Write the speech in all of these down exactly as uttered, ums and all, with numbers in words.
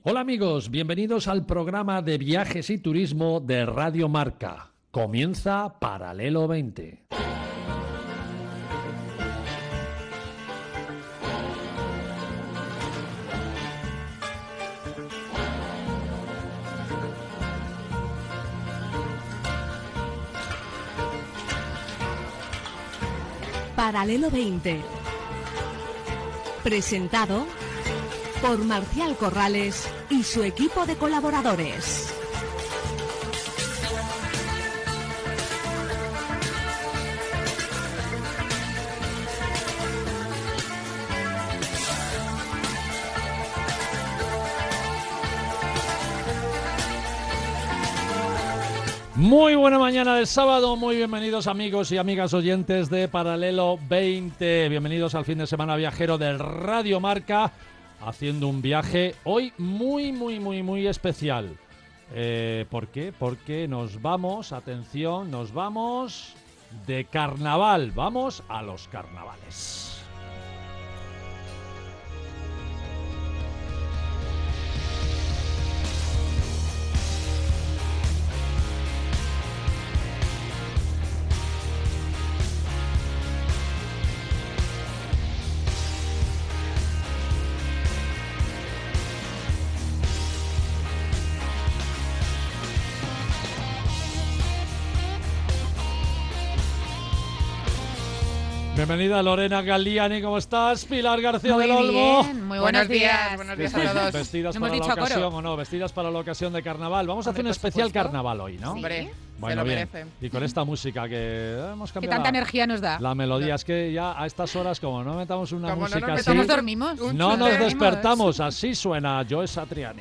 Hola amigos, bienvenidos al programa de viajes y turismo de Radio Marca. Comienza Paralelo veinte. Paralelo veinte. Presentado por Marcial Corrales y su equipo de colaboradores. Muy buena mañana de sábado, muy bienvenidos amigos y amigas oyentes de Paralelo veinte. Bienvenidos al fin de semana viajero de Radio Marca, haciendo un viaje hoy muy, muy, muy, muy especial. Eh, ¿Por qué? Porque nos vamos, atención, nos vamos de carnaval, vamos a los carnavales. Bienvenida Lorena Galliani, ¿cómo estás? Pilar García Muy del Olmo. bien, muy buenos, buenos días. días. Buenos días a todos. Vestidas ¿No para hemos la dicho ocasión coro? o no, vestidas para la ocasión de carnaval. Vamos a hacer Hombre, un por especial supuesto. carnaval hoy, ¿no? Sí. Hombre, Bueno, se lo bien. merece. Y con esta música que hemos ¿Qué cambiado tanta la, energía nos da? la melodía. Es que ya a estas horas, como no metamos una Como no música nos así, ¿No metamos nos dormimos? un no nos chute. despertamos. Así suena Joe Satriani.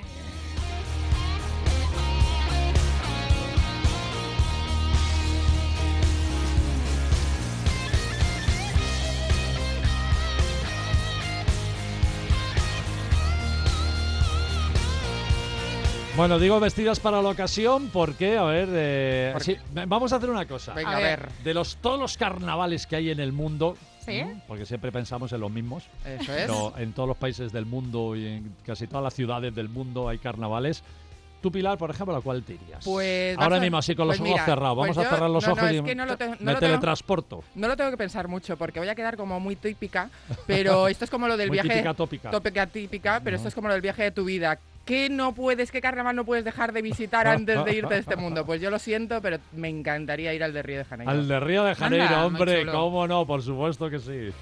Bueno, digo vestidas para la ocasión porque, a ver, eh, ¿Por sí, vamos a hacer una cosa. Venga, A a ver. ver. De los todos los carnavales que hay en el mundo, ¿Sí? ¿no? Porque siempre pensamos en los mismos, Eso es. pero en todos los países del mundo y en casi todas las ciudades del mundo hay carnavales. Tú, Pilar, por ejemplo, ¿a cuál te irías? Pues Ahora vas a- mismo, así con los pues ojos mira, cerrados. pues Vamos a yo- cerrar los no, no, ojos es y que no lo te- no me lo tengo- teletransporto. No lo tengo que pensar mucho porque voy a quedar como muy típica, pero esto es como lo del Muy viaje. típica, tópica. Tópica, típica, pero No. esto es como lo del viaje de tu vida. ¿Qué no puedes, qué carnaval no puedes dejar de visitar antes de irte de este mundo? Pues yo lo siento, pero me encantaría ir al de Río de Janeiro. Al de Río de Janeiro, Anda, muy hombre, chulo. cómo no, por supuesto que sí.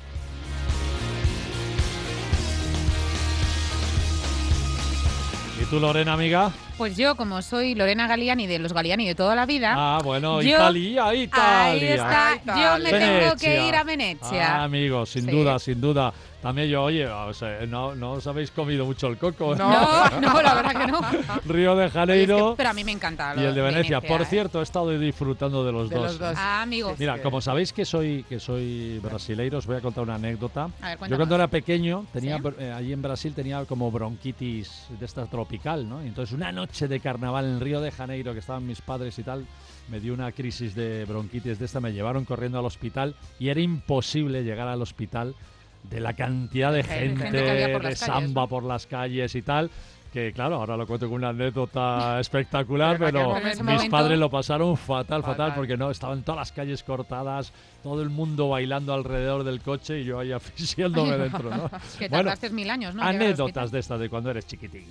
¿Y tú, Lorena, amiga? Pues yo, como soy Lorena Galliani de los Galliani de toda la vida, Ah, bueno, Yo- Italia, Italia. ahí está, Ah, yo me Italia. tengo que Venecia. ir a Venecia. Ah, amigo, sin Sí. duda, sin duda. También yo, oye, o sea, no, no os habéis comido mucho el coco. No. No, no, la verdad que no. Río de Oye, es Janeiro que- pero a mí me encanta. lo y el de Venecia. Por ¿eh? cierto, he estado disfrutando de los De dos. los dos. Ah, amigo. Mira, que- como sabéis que soy que soy brasileiro, os voy a contar una anécdota. A ver, Yo cuéntanos. cuando era pequeño, tenía ¿Sí? br- eh, allí en Brasil tenía como bronquitis de esta tropical, ¿no? Y entonces una noche de carnaval en Río de Janeiro, que estaban mis padres y tal, me dio una crisis de bronquitis de esta, me llevaron corriendo al hospital y era imposible llegar al hospital de la cantidad de Gente, gente, gente que había por de las calles, samba ¿no? por las calles y tal. Que claro, ahora lo cuento con una anécdota espectacular, Pero en pero aquel En ese mis momento- padres lo pasaron fatal, fatal, Fatal. porque no, estaban todas las calles cortadas, todo el mundo bailando alrededor del coche y yo ahí asfixiándome dentro, ¿no? Que Bueno, tardaste mil años, ¿no? Llegar al anécdotas hospital. de estas de cuando eres chiquitín.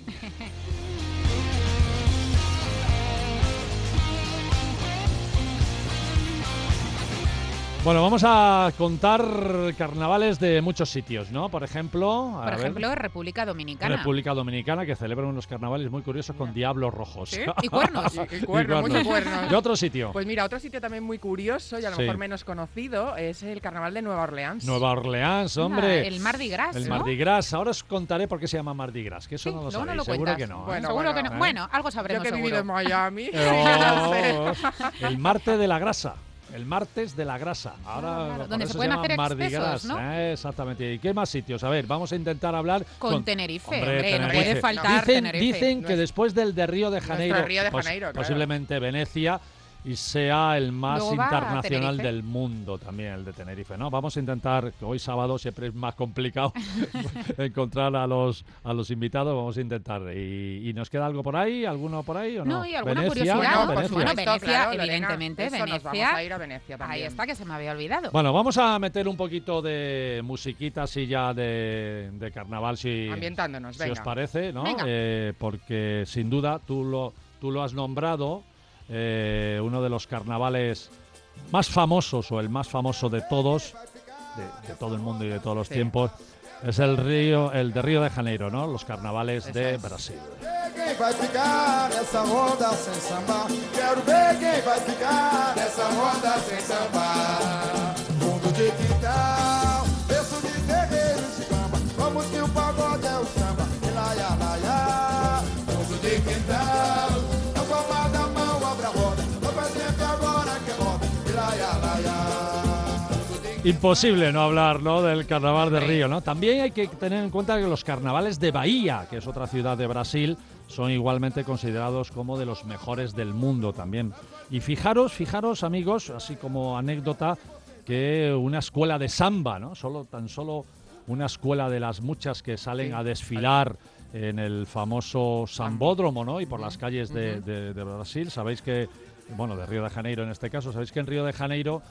Bueno, vamos a contar carnavales de muchos sitios, ¿no? Por ejemplo, a Por ver, ejemplo, República Dominicana. República Dominicana, que celebran unos carnavales muy curiosos con diablos rojos. ¿Sí? Y cuernos. Y, y cuernos, muchos cuernos. ¿Qué otro sitio? Pues mira, otro sitio también muy curioso y a lo Sí. mejor menos conocido es el carnaval de Nueva Orleans. Nueva Orleans, Anda, hombre. El Mardi Gras, El ¿no? Mardi Gras. Ahora os contaré por qué se llama Mardi Gras, que eso Sí, no lo luego no sabéis. lo Seguro cuentas. que no. ¿eh? Bueno, Seguro que no. ¿eh? Bueno, algo Yo sabremos que he vivido seguro. en Miami. Oh, el martes de la grasa. El martes de la grasa. Ahora Claro, claro, por donde eso se pueden llama hacer Mardi excesos, Gras. ¿no? Eh, exactamente. ¿Y qué más sitios? A ver, vamos a intentar hablar Con Tenerife, Hombre, hombre, no Tenerife. puede faltar Dicen, Tenerife. dicen que Nuestro- después del de Río de Janeiro, Río de pos- Janeiro, claro. posiblemente Venecia, y sea el más Luego va a internacional Tenerife. del mundo también, el de Tenerife, ¿no? Vamos a intentar, que hoy sábado siempre es más complicado encontrar a los a los invitados, vamos a intentar. ¿Y, y nos queda algo por ahí? ¿Alguno por ahí o no? No, y alguna Venecia, curiosidad, ¿no? ¿no? Por Venecia. Bueno, supuesto, Venecia, claro, Lorena, evidentemente, eso nos Venecia. vamos a ir a Venecia también. Ahí está, que se me había olvidado. Bueno, vamos a meter un poquito de musiquita así ya de, de carnaval, si, Ambientándonos, si venga. os parece, ¿no? Venga. Eh, porque sin duda tú lo, tú lo has nombrado, eh, uno de los carnavales más famosos o el más famoso de todos, de, de todo el mundo y de todos los Sí. tiempos, es el Río, el de Río de Janeiro, ¿no? Los carnavales Eso de es. Brasil. Quem vai ficar nessa roda sem sambar? Quero ver quem vai ficar nessa roda sem sambar. Fundo de quintal, berço de terreiros de cama, como que o pagode é o samba. E lá, ya, lá, ya. Fundo de quintal, na palma da mão abre a roda, não faz tempo agora que roda. E lá, ya, lá, ya. Imposible no hablar, ¿no?, del carnaval de Río, ¿no? También hay que tener en cuenta que los carnavales de Bahía, que es otra ciudad de Brasil, son igualmente considerados como de los mejores del mundo también. Y fijaros, fijaros, amigos, así como anécdota, que una escuela de samba, ¿no? Solo, tan solo una escuela de las muchas que salen Sí. a desfilar en el famoso Sambódromo, ¿no? Y por las calles de, de- de Brasil. Sabéis que, bueno, de Río de Janeiro en este caso, sabéis que en Río de Janeiro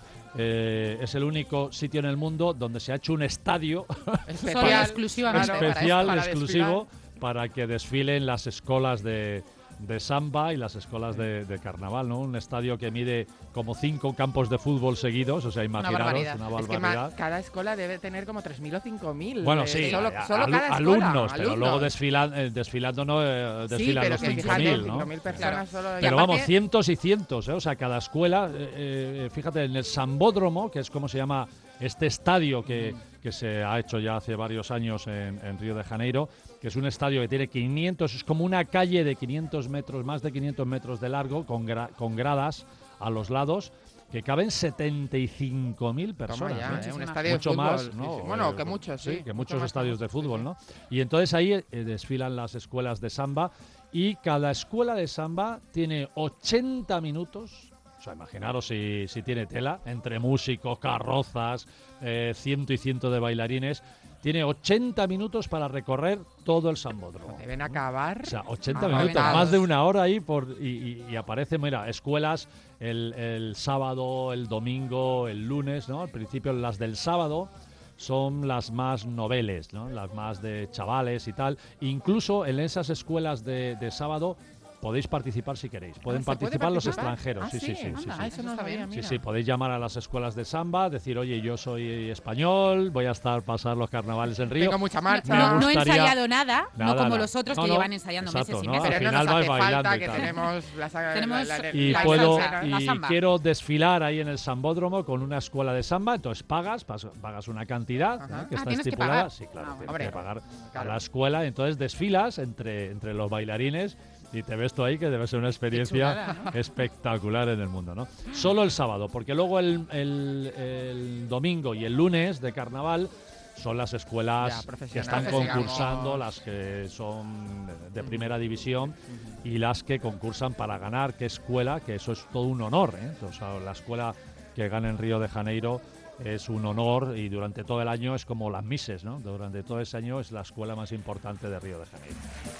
eh, es el único sitio en el mundo donde se ha hecho un estadio Solo Especial, exclusivamente claro, para especial, para exclusivo, para que desfilen las escolas de, de samba y las escolas de, de carnaval, ¿no? Un estadio que mide como cinco campos de fútbol seguidos, o sea, imaginaros, barbaridad. una Es que barbaridad. ma- cada escola debe tener como tres mil o cinco mil. Bueno, eh, sí, Solo, a- solo alu- cada escuela. alumnos, pero luego alumnos. desfilan, eh, desfilando no eh, Sí, desfilan pero los que cinco fíjate, mil, ¿no? cinco mil personas solo. Pero aparte- vamos, cientos y cientos, ¿eh? O sea, cada escuela, eh, eh, fíjate, en el Sambódromo, que es como se llama este estadio que, que se ha hecho ya hace varios años en, en Río de Janeiro, que es un estadio que tiene quinientos, es como una calle de quinientos metros, más de quinientos metros de largo, con, gra- con gradas a los lados, que caben setenta y cinco mil Toma personas. ya, ¿eh? eh, un Muchísima estadio Mucho de fútbol. más, sí, ¿no? sí. Bueno, Eh, que muchos, sí. que mucho muchos más estadios que- de fútbol, sí, ¿no? Y entonces ahí eh, desfilan las escuelas de samba y cada escuela de samba tiene ochenta minutos. O sea, imaginaros si, si tiene tela, entre músicos, carrozas, eh, ciento y ciento de bailarines. Tiene ochenta minutos para recorrer todo el Sambódromo. Deben acabar. O sea, ochenta agotados. minutos, más de una hora ahí por y, y, y aparece, mira, escuelas el, el sábado, el domingo, el lunes, ¿no? Al principio las del sábado son las más noveles, ¿no? Las más de chavales y tal. Incluso en esas escuelas de, de sábado podéis participar si queréis. Pueden Ah, ¿se puede participar los participar? extranjeros, Ah, sí, sí, sí, anda, sí, sí. Eso no Eso lo está sabía, bien. Sí, mira. sí, podéis llamar a las escuelas de samba, decir, oye, yo soy español, voy a estar pasar los carnavales en Río. Tengo mucha marcha. Me No, no he gustaría- ensayado nada, Nada, no como nada. los otros No, que no, llevan ensayando exacto, meses y ¿no? meses. Al Pero no final nos vais hace bailando falta y que tal. tenemos la, sa- Tenemos la- la- Y la puedo salsa, y la samba. quiero desfilar ahí en el Sambódromo con una escuela de samba, entonces pagas, pas- pagas una cantidad, Ajá. ¿eh? que Ah, está tienes que estipulada, pagar. sí, claro, Ah, tienes hombre, que pagar claro. a la escuela, entonces desfilas entre entre los bailarines y te ves tú ahí, que debe ser una experiencia chulada, ¿no? espectacular en el mundo, ¿no? Solo el sábado, porque luego el, el- el domingo y el lunes de carnaval son las Ya, escuelas que profesionales, están digamos. concursando, las que son de primera división y las que concursan para ganar. ¿Qué escuela? Que eso es todo un honor, ¿eh? O sea, la escuela que gana en Río de Janeiro es un honor y durante todo el año es como las Misses, ¿no? Durante todo ese año es la escuela más importante de Río de Janeiro.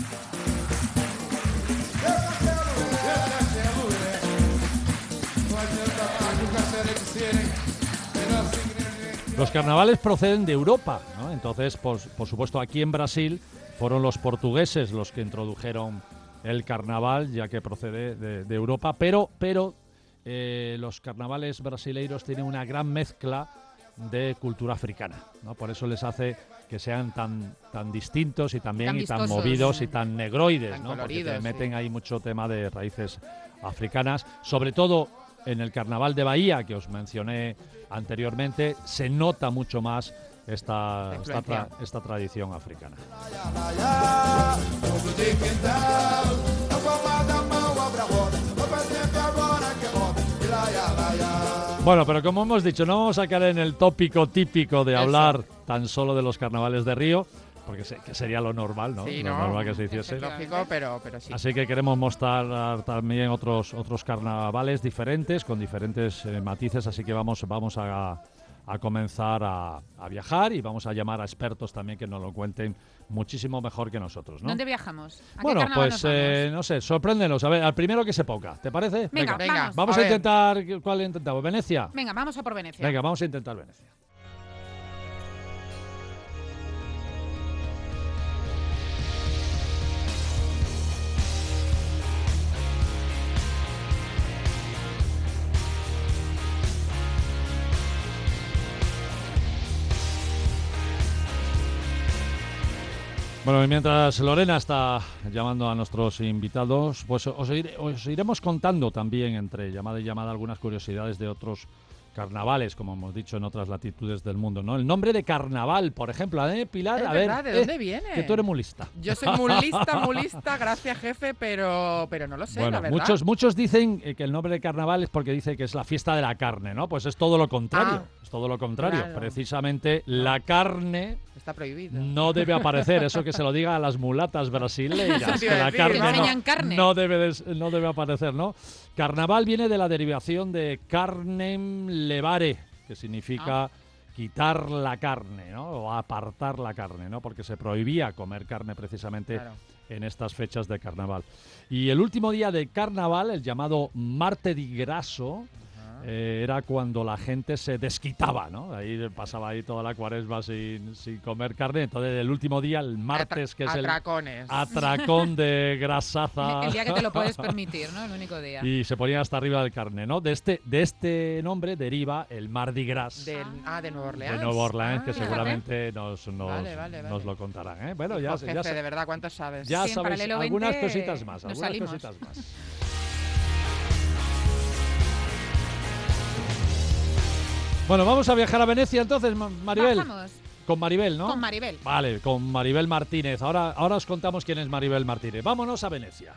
Los carnavales proceden de Europa, ¿no? Entonces, por, por supuesto, aquí en Brasil fueron los portugueses los que introdujeron el carnaval, ya que procede de, de Europa, pero, pero eh, los carnavales brasileiros tienen una gran mezcla de cultura africana, ¿no? Por eso les hace que sean tan, tan distintos y también Tan y tan vistosos. movidos y tan negroides, Tan ¿no? Porque coloridos, te meten sí. ahí mucho tema de raíces africanas, sobre todo en el carnaval de Bahía, que os mencioné anteriormente, se nota mucho más esta, esta, tra- esta tradición africana. Lá, ya. Fundo de quintal, na palma da mão abre a roda, não faz tempo agora que roda. E lá, ya, lá, ya. Bueno, pero como hemos dicho, no vamos a caer en el tópico típico de hablar tan solo de los carnavales de Río, porque se, que sería lo normal, ¿no? Sí, lo no, normal que se hiciese. es lógico, pero, pero sí. Así que queremos mostrar también otros otros carnavales diferentes, con diferentes eh, matices, así que vamos, vamos a, a comenzar a, a viajar y vamos a llamar a expertos también que nos lo cuenten muchísimo mejor que nosotros, ¿no? ¿Dónde viajamos? ¿A Bueno, qué carnaval pues nos vamos? eh, no sé, sorpréndenos. A ver, al primero que se ponga, ¿te parece? Venga, Venga, vamos. Vamos A a, ver. intentar, ¿cuál intentamos? ¿Venecia? Venga, vamos a por Venecia. Venga, vamos a intentar Venecia. Bueno, y mientras Lorena está llamando a nuestros invitados, pues os, iré- os iremos contando también entre llamada y llamada algunas curiosidades de otros carnavales, como hemos dicho en otras latitudes del mundo, ¿no? El nombre de carnaval, por ejemplo, ¿eh, Pilar? Es a verdad, ver, ¿de dónde eh, viene? que tú eres muy lista. Yo soy muy lista, muy lista, gracias jefe, pero, pero no lo sé, Bueno, la verdad. muchos, muchos dicen eh, que el nombre de carnaval es porque dice que es la fiesta de la carne, ¿no? Pues es todo lo contrario, Ah, es todo lo contrario. claro. Precisamente la carne Está prohibido. no debe aparecer, eso que se lo diga a las mulatas brasileñas, Eso te que iba a la decir, carne, Que no, enseñan carne. no debe des- no debe aparecer, ¿no? Carnaval viene de la derivación de carnem levare, que significa Ah. quitar la carne, ¿no? O apartar la carne, ¿no? Porque se prohibía comer carne precisamente Claro. en estas fechas de carnaval. Y el último día de carnaval, el llamado Marte di Grasso, eh, era cuando la gente se desquitaba, ¿no? Ahí pasaba ahí toda la cuaresma sin, sin comer carne. Entonces el último día, el martes, que es el Atracones. atracón de grasaza. El día que te lo puedes permitir, ¿no? El único día. Y se ponía hasta arriba del carne, ¿no? De este, de este nombre deriva el Mardi Gras Del- ah, de Nueva Orleans. de Nueva Orleans, que Ah, seguramente nos, nos, Vale, vale, vale. nos lo contarán, ¿eh? Bueno, hijo, ya, jefe, ya, sa- de verdad, ¿cuánto sabes? ya Sí, en sabéis Paralelo algunas veinte cositas más, nos algunas salimos. cositas más. Bueno, vamos a viajar a Venecia entonces, Ma- Maribel. Bajamos Con Maribel, ¿no? con Maribel. Vale, con Maribel Martínez. Ahora, ahora os contamos quién es Maribel Martínez. Vámonos a Venecia.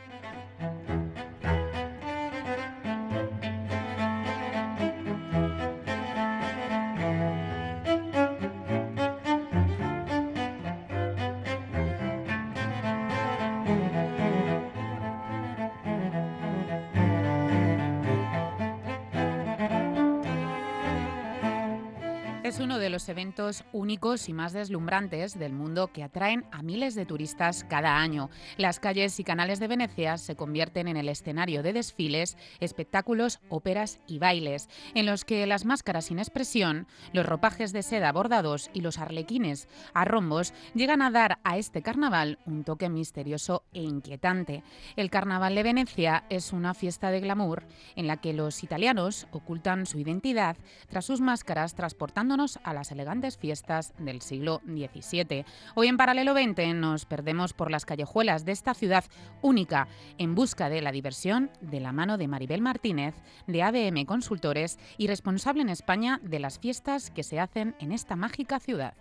Es uno de los eventos únicos y más deslumbrantes del mundo que atraen a miles de turistas cada año. Las calles y canales de Venecia se convierten en el escenario de desfiles, espectáculos, óperas y bailes, en los que las máscaras sin expresión, los ropajes de seda bordados y los arlequines a rombos llegan a dar a este carnaval un toque misterioso e inquietante. El Carnaval de Venecia es una fiesta de glamour en la que los italianos ocultan su identidad tras sus máscaras, transportándonos a las elegantes fiestas del siglo diecisiete. Hoy en Paralelo veinte nos perdemos por las callejuelas de esta ciudad única en busca de la diversión de la mano de Maribel Martínez, de A B M Consultores y responsable en España de las fiestas que se hacen en esta mágica ciudad.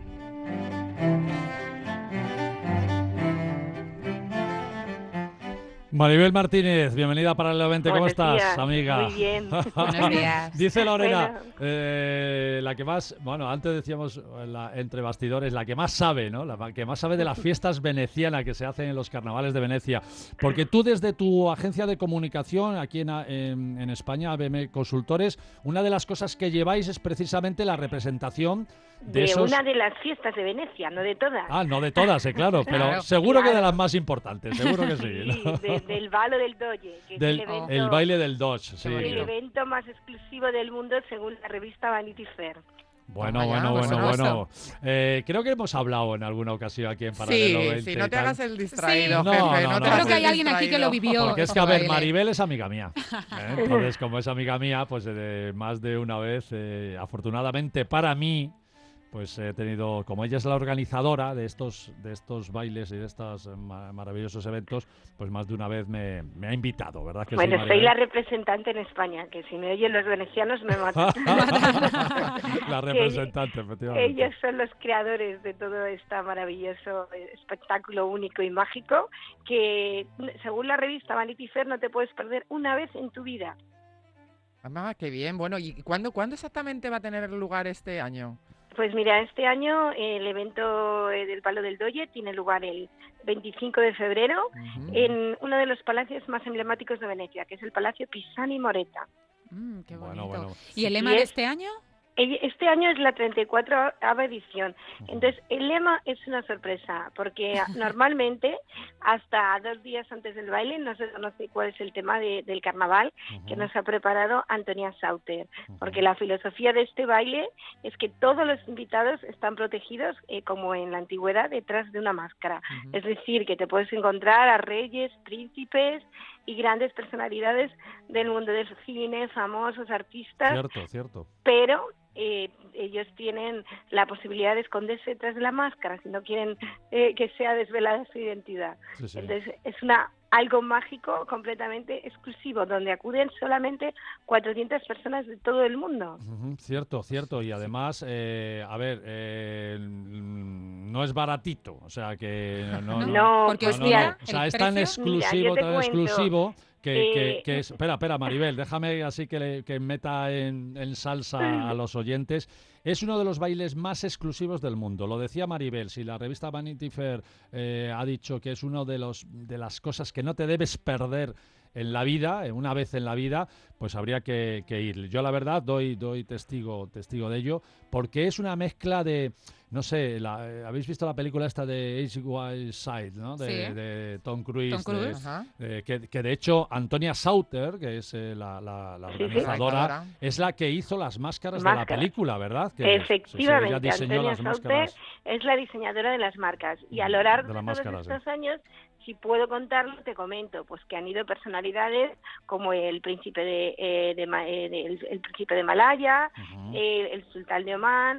Maribel Martínez, bienvenida a Paralelo veinte. ¿Cómo Buenos estás, días. amiga? Muy bien. Buenos días. Dice Lorena, Bueno. eh, la que más, bueno, antes decíamos eh, la- entre bastidores, la que más sabe, ¿no? La que más sabe de las fiestas venecianas que se hacen en los carnavales de Venecia. Porque tú desde tu agencia de comunicación aquí en, A- en, en España, A B M Consultores, una de las cosas que lleváis es precisamente la representación de, De esos... una de las fiestas de Venecia, no de todas. Ah, no de todas, eh, claro, pero Claro. seguro que de Claro. las más importantes, seguro que sí. Sí, ¿no? de- del balo del Doge, que Del, es el evento, el baile del Dodge, sí. el evento más exclusivo del mundo según la revista Vanity Fair. Bueno, Toma ya, bueno, por bueno, supuesto. bueno. Eh, creo que hemos hablado en alguna ocasión aquí en Paralelo Sí, veinte sí, no y te tal. hagas el distraído, Sí. jefe. No, no, No, te no. hagas Creo que el hay alguien aquí que lo distraído. vivió. Porque es que, como a ver, baile. Maribel es amiga mía. ¿eh? Entonces, como es amiga mía, pues eh, más de una vez, eh, afortunadamente para mí, pues he tenido, como ella es la organizadora de estos de estos bailes y de estos eh, ma- maravillosos eventos, pues más de una vez me, me ha invitado, ¿verdad que Bueno, sí, soy Maribel? la representante en España, que si me oyen los venecianos me matan. La representante, efectivamente. Ellos son los creadores de todo este maravilloso espectáculo único y mágico que, según la revista Vanity Fair, no te puedes perder una vez en tu vida. Ah, qué bien. Bueno, ¿y cuándo, cuándo exactamente va a tener lugar este año? Pues mira, este año eh, el evento eh, del Palo del Doye tiene lugar el veinticinco de febrero uh-huh. en uno de los palacios más emblemáticos de Venecia, que es el Palacio Pisani Moretta. Mm, qué bonito. Bueno, bueno. ¿Y el lema y de es, este año? Este año es la treinta y cuatroava edición. Entonces, el lema es una sorpresa, porque normalmente, hasta dos días antes del baile, no se conoce cuál es el tema de, del carnaval uh-huh. que nos ha preparado Antonia Sauter. Porque la filosofía de este baile es que todos los invitados están protegidos, eh, como en la antigüedad, detrás de una máscara. Uh-huh. Es decir, que te puedes encontrar a reyes, príncipes y grandes personalidades del mundo del cine, famosos, artistas. Cierto, cierto. Pero Eh, ellos tienen la posibilidad de esconderse detrás de la máscara si no quieren eh, que sea desvelada su identidad. Sí, sí. Entonces es una algo mágico completamente exclusivo, donde acuden solamente cuatrocientas personas de todo el mundo. Uh-huh, cierto, cierto. Y además, eh, a ver, eh, no es baratito, o sea que no, no, no porque no, no, mira, no. O sea, es tan exclusivo, mira, tan exclusivo. Que, eh, que, que es, espera, espera, Maribel, déjame así que, le, que meta en, en salsa a los oyentes. Es uno de los bailes más exclusivos del mundo. Lo decía Maribel, si la revista Vanity Fair eh, ha dicho que es uno de los de las cosas que no te debes perder en la vida, una vez en la vida, pues habría que, que ir. Yo la verdad doy doy testigo testigo de ello, porque es una mezcla de, no sé, la, eh, habéis visto la película esta de Ace Wide Side, ¿no? De, sí. de Tom Cruise, Tom Cruise. De, de, que, que de hecho Antonia Sauter, que es eh, la, la, la organizadora, sí, sí. es la que hizo las máscaras, máscaras. de la película, ¿verdad? Que Efectivamente, sí, sí, diseñó Antonia las Sauter máscaras. es la diseñadora de las marcas, y a lo largo de, de de máscaras, todos estos sí. años, si puedo contarlo, te comento, pues que han ido personalidades como el príncipe de, eh, de, eh, de el, el príncipe de Malaya, uh-huh. eh, el sultán de Omán,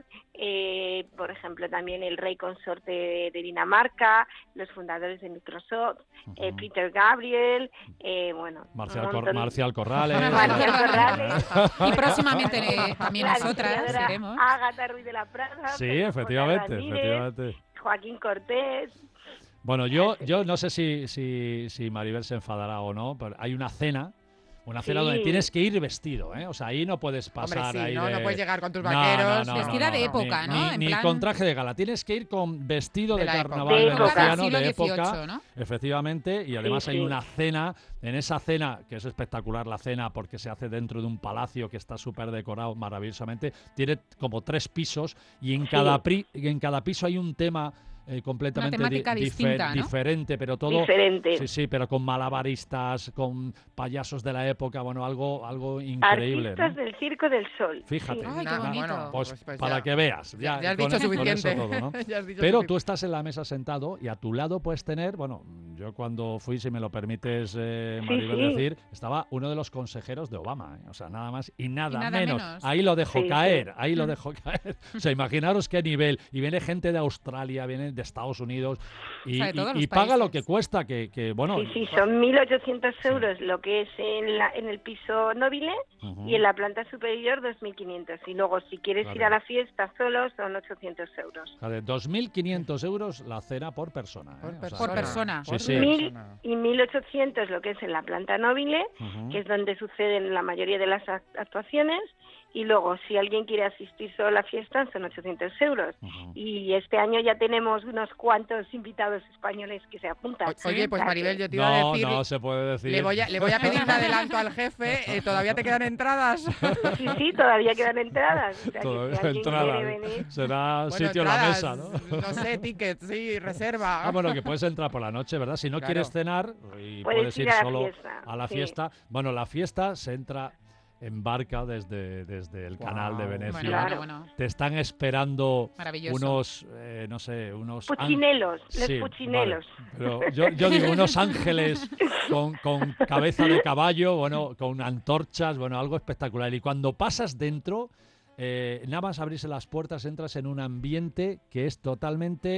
eh, por ejemplo también el rey consorte de, de Dinamarca, los fundadores de Microsoft, uh-huh. eh, Peter Gabriel, eh, bueno, Marcial, Cor- Marcial Corrales, Marcial Corrales y próximamente también nosotras iremos. Ágata Ruiz de la Prada, sí, efectivamente, Ramírez, efectivamente. Joaquín Cortés. Bueno, yo, yo no sé si, si, si Maribel se enfadará o no, pero hay una cena, una cena sí. donde tienes que ir vestido, ¿eh? O sea, ahí no puedes pasar. Hombre, sí, ahí ¿no? de... no puedes llegar con tus no, vaqueros. No, no, Vestida no, no, de época, ni, ¿no? Ni, en ni plan... con traje de gala. Tienes que ir con vestido de, de carnaval de veneciano, época. de época, dieciocho, ¿no? Efectivamente, y además sí, hay sí. una cena, en esa cena, que es espectacular la cena, porque se hace dentro de un palacio que está súper decorado maravillosamente, tiene como tres pisos, y en, sí. cada, pri, en cada piso hay un tema... Eh, completamente Una temática di- distinta, difer- ¿no? diferente, pero todo diferente. Sí, sí, pero con malabaristas, con payasos de la época, bueno, algo algo increíble. Artistas ¿no? del Circo del Sol. Fíjate. Sí. Ay, qué bonito. Bueno, pues, pues, pues para ya, que veas. Ya, ya has con, dicho con suficiente. eso todo, ¿no? ya has dicho pero sufic- tú estás en la mesa sentado y a tu lado puedes tener, bueno, yo cuando fui, si me lo permites, eh, Maribel, sí, sí. decir, estaba uno de los consejeros de Obama, ¿eh? O sea, nada más y nada, y nada menos. menos. Ahí lo dejo Sí, caer, sí. ahí lo dejo caer. O sea, imaginaros qué nivel. Y viene gente de Australia, viene de Estados Unidos y, O sea, de todos y, y los paga lo países. que cuesta, que, que bueno... Sí, sí, son mil ochocientos euros lo que es en, la, en el piso Nobile Uh-huh. y en la planta superior dos mil quinientos. Y luego, si quieres Vale. ir a la fiesta solo, son ochocientos euros. O sea, de dos mil quinientos euros la cena por persona. ¿eh? Por O sea, persona. Por que- persona. Sí, Por sí. Mil persona. y mil ochocientos lo que es en la planta Nobile, Ujú. que es donde suceden la mayoría de las act- actuaciones. Y luego, si alguien quiere asistir solo a la fiesta, son ochocientos euros. Ujú. Y este año ya tenemos unos cuantos invitados españoles que se apuntan. O- Oye, pues O sea Maribel, que- yo te iba a No, decir... no se puede decir. Le voy, a, le voy a pedir un adelanto al jefe. eh, ¿Todavía te quedan entradas? Sí, sí, todavía quedan entradas. O sea, que Todavía si alguien entrada. quiere venir... Será Bueno, sitio en la entradas, mesa, ¿no? No sé, tickets, sí, reserva. Ah, bueno, que puedes entrar por la noche, ¿verdad? Si no Claro. quieres cenar y Puedes puedes ir ir a la solo fiesta, a la sí. fiesta. Bueno, la fiesta se entra en barca desde, desde el Guau. canal de Bueno, Venecia. Claro. bueno, bueno. Te están esperando Maravilloso. unos, eh, no sé, unos... an- Puchinelos, los Sí, puchinelos. vale. Pero yo, yo digo, unos ángeles con, con cabeza de caballo, bueno, con antorchas, bueno, algo espectacular. Y cuando pasas dentro, eh, nada más abrirse las puertas, entras en un ambiente que es totalmente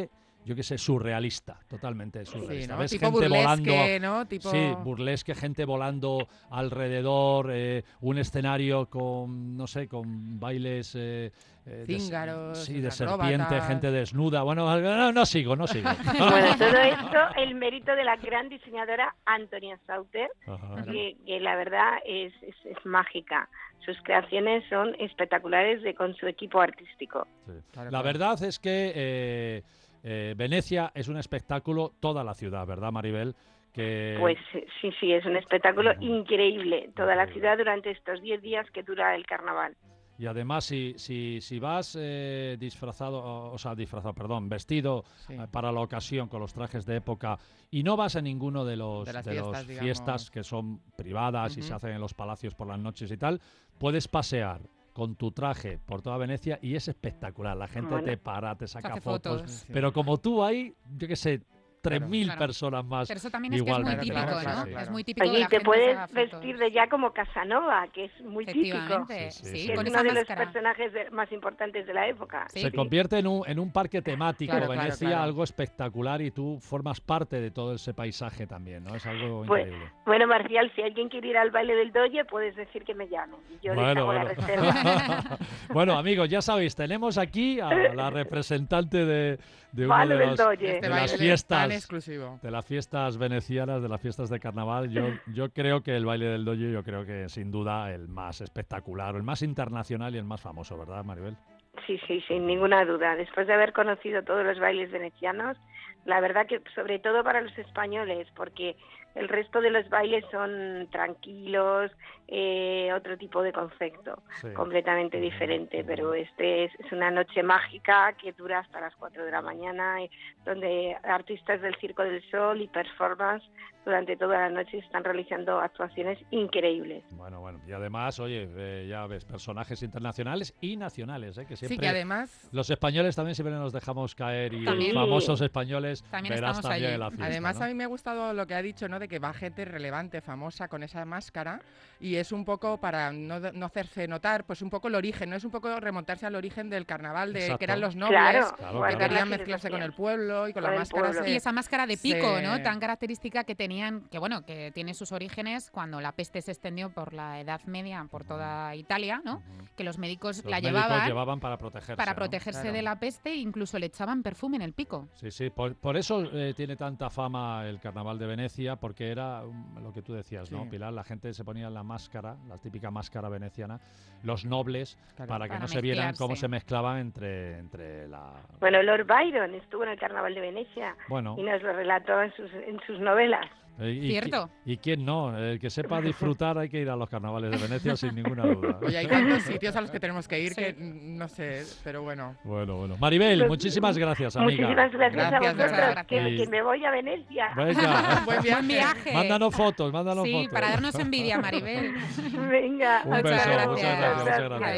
yo qué sé, surrealista, totalmente surrealista. Sí, ¿no? Ves Tipo gente burlesque, volando, ¿no? Tipo... sí, burlesque, gente volando alrededor, eh, un escenario con, no sé, con bailes... Eh, eh, de- Cíngaros, sí, de acróbatas. serpiente, gente desnuda. Bueno, no, no sigo, no sigo. Bueno, todo esto, el mérito de la gran diseñadora Antonia Sauter, Ajá. que, que la verdad es, es, es mágica. Sus creaciones son espectaculares de, con su equipo artístico. Sí. Claro, La claro. verdad es que eh, eh, Venecia es un espectáculo, toda la ciudad, ¿verdad, Maribel? Que... Pues sí, sí, es un espectáculo Ujú. increíble. Toda la Increíble. ciudad durante estos diez días que dura el carnaval. Y además, si, si, si vas eh, disfrazado, o, o sea, disfrazado, perdón, vestido Sí. eh, para la ocasión con los trajes de época y no vas a ninguno de los De las de los fiestas, digamos. fiestas que son privadas y Ujú. se hacen en los palacios por las noches y tal, puedes pasear con tu traje por toda Venecia y es espectacular. La gente Bueno. te para, te saca hace fotos, fotos. Sí. pero como tú hay, yo qué sé, tres mil Claro. personas más. Pero eso también es que es muy igualmente. típico, Claro, claro, ¿no? claro. Es muy típico que Oye, y la te gente se puedes haga fotos. vestir de ya como Casanova, que es muy típico. Efectivamente, Sí, sí, sí, sí. Que con es esa uno de los máscara. personajes de- más importantes de la época. Sí. Se convierte en un, en un parque temático, Claro, claro, Venecia, claro. algo espectacular y tú formas parte de todo ese paisaje también, ¿no? Es algo Pues, increíble. Bueno, Marcial, si alguien quiere ir al baile del Doye, puedes decir que me llame. Y yo les Bueno, hago la bueno. reserva. Bueno, amigos, ya sabéis, tenemos aquí a la representante de, de uno Baile de, del los- Doye. Este de baile las tan fiestas exclusivo. de las fiestas venecianas, de las fiestas de carnaval. Yo, yo creo que el baile del Doye, yo creo que sin duda el más espectacular, o el más internacional y el más famoso, ¿verdad, Maribel? Sí, sí, sin ninguna duda. Después de haber conocido todos los bailes venecianos, la verdad que sobre todo para los españoles, porque el resto de los bailes son tranquilos, eh, otro tipo de concepto, Sí. completamente diferente, pero este es, es una noche mágica que dura hasta las cuatro de la mañana, y donde artistas del Circo del Sol y performance durante toda la noche están realizando actuaciones increíbles. Bueno, bueno. Y además, oye, eh, ya ves, personajes internacionales y nacionales, ¿eh? Que Sí, siempre... que además... Los españoles también siempre nos dejamos caer y También. famosos españoles También verás estamos también allí. en la fiesta, Además, ¿no? a mí me ha gustado lo que ha dicho, ¿no? De que va gente relevante, famosa, con esa máscara. Y es un poco, para no, no hacerse notar, pues un poco el origen, ¿no? Es un poco remontarse al origen del carnaval, de Exacto. que eran los nobles, Claro, Claro, que claro. querían la mezclarse con el filosofía. pueblo y con, Con la el máscara pueblo. se- Y esa máscara de pico, se- ¿no? Tan característica que tenían, que bueno, que tiene sus orígenes cuando la peste se extendió por la Edad Media, por toda Italia, ¿no? Ujú. Que los médicos Los la médicos llevaban llevaban para protegerse. para ¿no? protegerse Claro. de la peste e incluso le echaban perfume en el pico. Sí, sí, por, por eso eh, tiene tanta fama el Carnaval de Venecia, porque era um, lo que tú decías, ¿no, Sí. Pilar? La gente se ponía la máscara, la típica máscara veneciana, los nobles, Claro. para que Para no se vieran cómo mezclarse. se mezclaban entre, entre la... Bueno, Lord Byron estuvo en el Carnaval de Venecia Bueno, y nos lo relató en sus, en sus novelas. eh, y, Cierto. qui- ¿Y quién no? El que sepa disfrutar hay que ir a los carnavales de Venecia sin ninguna duda. Oye, hay tantos sitios a los que tenemos que ir Sí. que mm, no sé, pero bueno. Bueno, bueno. Maribel, muchísimas gracias, amiga. Muchísimas gracias, Gracias, a de vosotros, verdad. que, Y- que me voy a Venecia. Venga, Buen viaje. Buen viaje. mándanos fotos, mándanos Sí, fotos. para darnos envidia, Maribel. Venga, Un Muchas beso, gracias. muchas gracias, muchas gracias.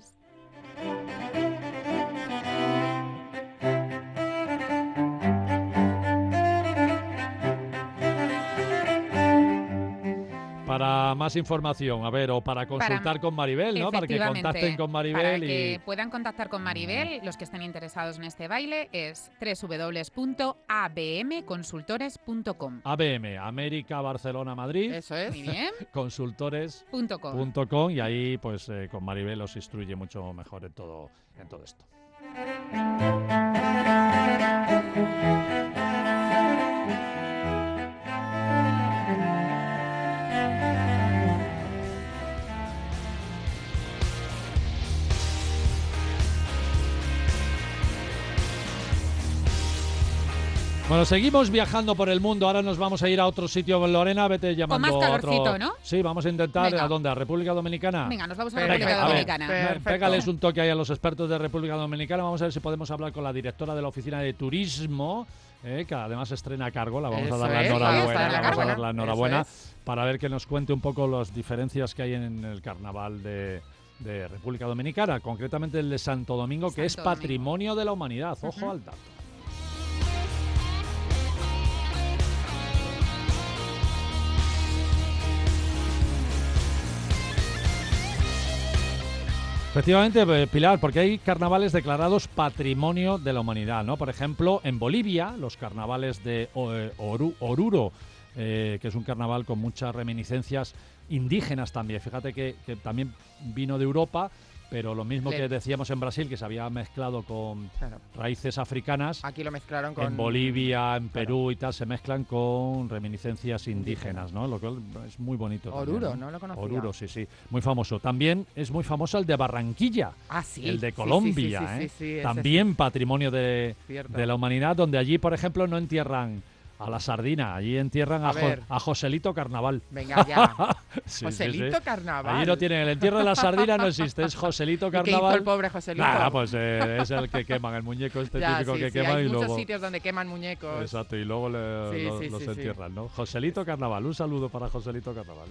Adiós. Para más información, a ver, o para consultar con Maribel, ¿no? Para que Efectivamente, contacten con Maribel para y... que puedan contactar con Maribel, los que estén interesados en este baile, es doble u doble u doble u punto a b m consultores punto com. A B M, América, Barcelona, Madrid, Eso es. Muy bien, consultores punto com. punto com, y ahí pues eh, con Maribel os instruye mucho mejor en todo, en todo esto. Bueno, seguimos viajando por el mundo. Ahora nos vamos a ir a otro sitio. Lorena, vete llamando más a calorcito, otro... ¿no? Sí, vamos a intentar. Venga. ¿A dónde? ¿A República Dominicana? Venga, nos vamos a la Venga, República a ver, Dominicana. Perfecto. Pégales un toque ahí a los expertos de República Dominicana. Vamos a ver si podemos hablar con la directora de la Oficina de Turismo, eh, que además estrena cargo. La vamos Eso a dar la es, enhorabuena. vamos a dar la la vamos a dar la enhorabuena. enhorabuena Eso para ver que nos cuente un poco las diferencias que hay en el carnaval de, de República Dominicana, concretamente el de Santo Domingo, que es Santo Domingo. patrimonio de la humanidad. Ojo Ujú. al dato. Efectivamente, Pilar, porque hay carnavales declarados Patrimonio de la Humanidad, ¿no? Por ejemplo, en Bolivia, los carnavales de Oru, Oruro, eh, que es un carnaval con muchas reminiscencias indígenas también. Fíjate que, que también vino de Europa, pero lo mismo Le- que decíamos en Brasil, que se había mezclado con Claro. raíces africanas. Aquí lo mezclaron con... En Bolivia, en Claro. Perú y tal, se mezclan con reminiscencias indígenas, ¿no? Lo cual es muy bonito. Oruro, también, no lo conocía. Oruro, sí, sí. Muy famoso. También es muy famoso el de Barranquilla, Ah, sí. el de Sí, sí, Colombia, sí, sí, ¿eh? sí, sí, ese También patrimonio de, sí, cierto. de la humanidad, donde allí, por ejemplo, no entierran a la sardina, allí entierran a, A Jo- ver. a Joselito Carnaval. Venga, ya. Sí, sí, Joselito sí. Carnaval. Allí no tienen, el entierro de la sardina no existe, es Joselito ¿Y qué hizo Carnaval. el pobre Joselito? Nada, pues eh, es el que queman, el muñeco este Ya, típico sí, que sí, queman hay y muchos luego... sitios donde queman muñecos. Exacto, y luego le- Sí, lo- sí, los sí, sí. entierran, ¿no? Joselito Carnaval, un saludo para Joselito Carnaval.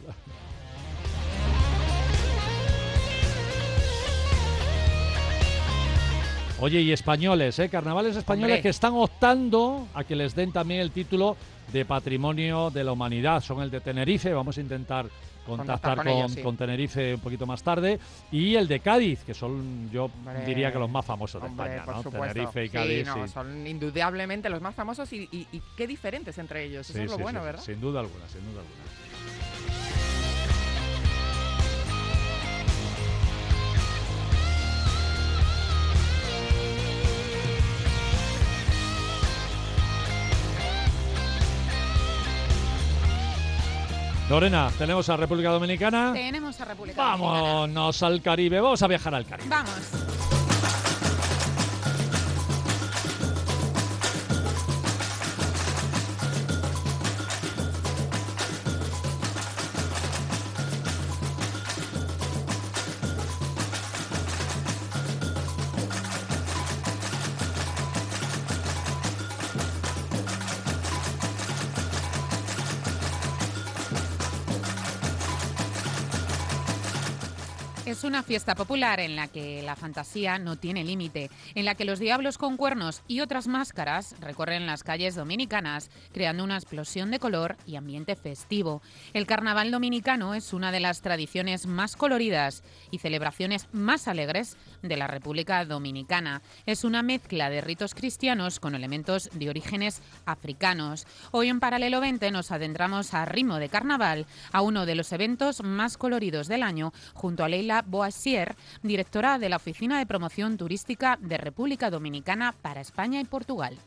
Oye, y españoles, ¿eh? Carnavales españoles Hombre. que están optando a que les den también el título de Patrimonio de la Humanidad. Son el de Tenerife, vamos a intentar contactar Contactar con con, ellos, sí. con Tenerife un poquito más tarde, y el de Cádiz, que son, yo Hombre, diría que los más famosos de Hombre, España, por ¿no? supuesto. Tenerife y Sí, Cádiz. no, sí. son indudablemente los más famosos y, y- y qué diferentes entre ellos. Eso Sí, es lo sí, bueno, sí, ¿verdad? sin duda alguna, sin duda alguna. Lorena, tenemos a República Dominicana. Tenemos a República Dominicana. Vámonos al Caribe, vamos a viajar al Caribe. Vamos. Es una fiesta popular en la que la fantasía no tiene límite, en la que los diablos con cuernos y otras máscaras recorren las calles dominicanas, creando una explosión de color y ambiente festivo. El carnaval dominicano es una de las tradiciones más coloridas y celebraciones más alegres de la República Dominicana. Es una mezcla de ritos cristianos con elementos de orígenes africanos. Hoy en Paralelo veinte nos adentramos a ritmo de carnaval a uno de los eventos más coloridos del año, junto a Leila Boassier, directora de la Oficina de Promoción Turística de República Dominicana para España y Portugal.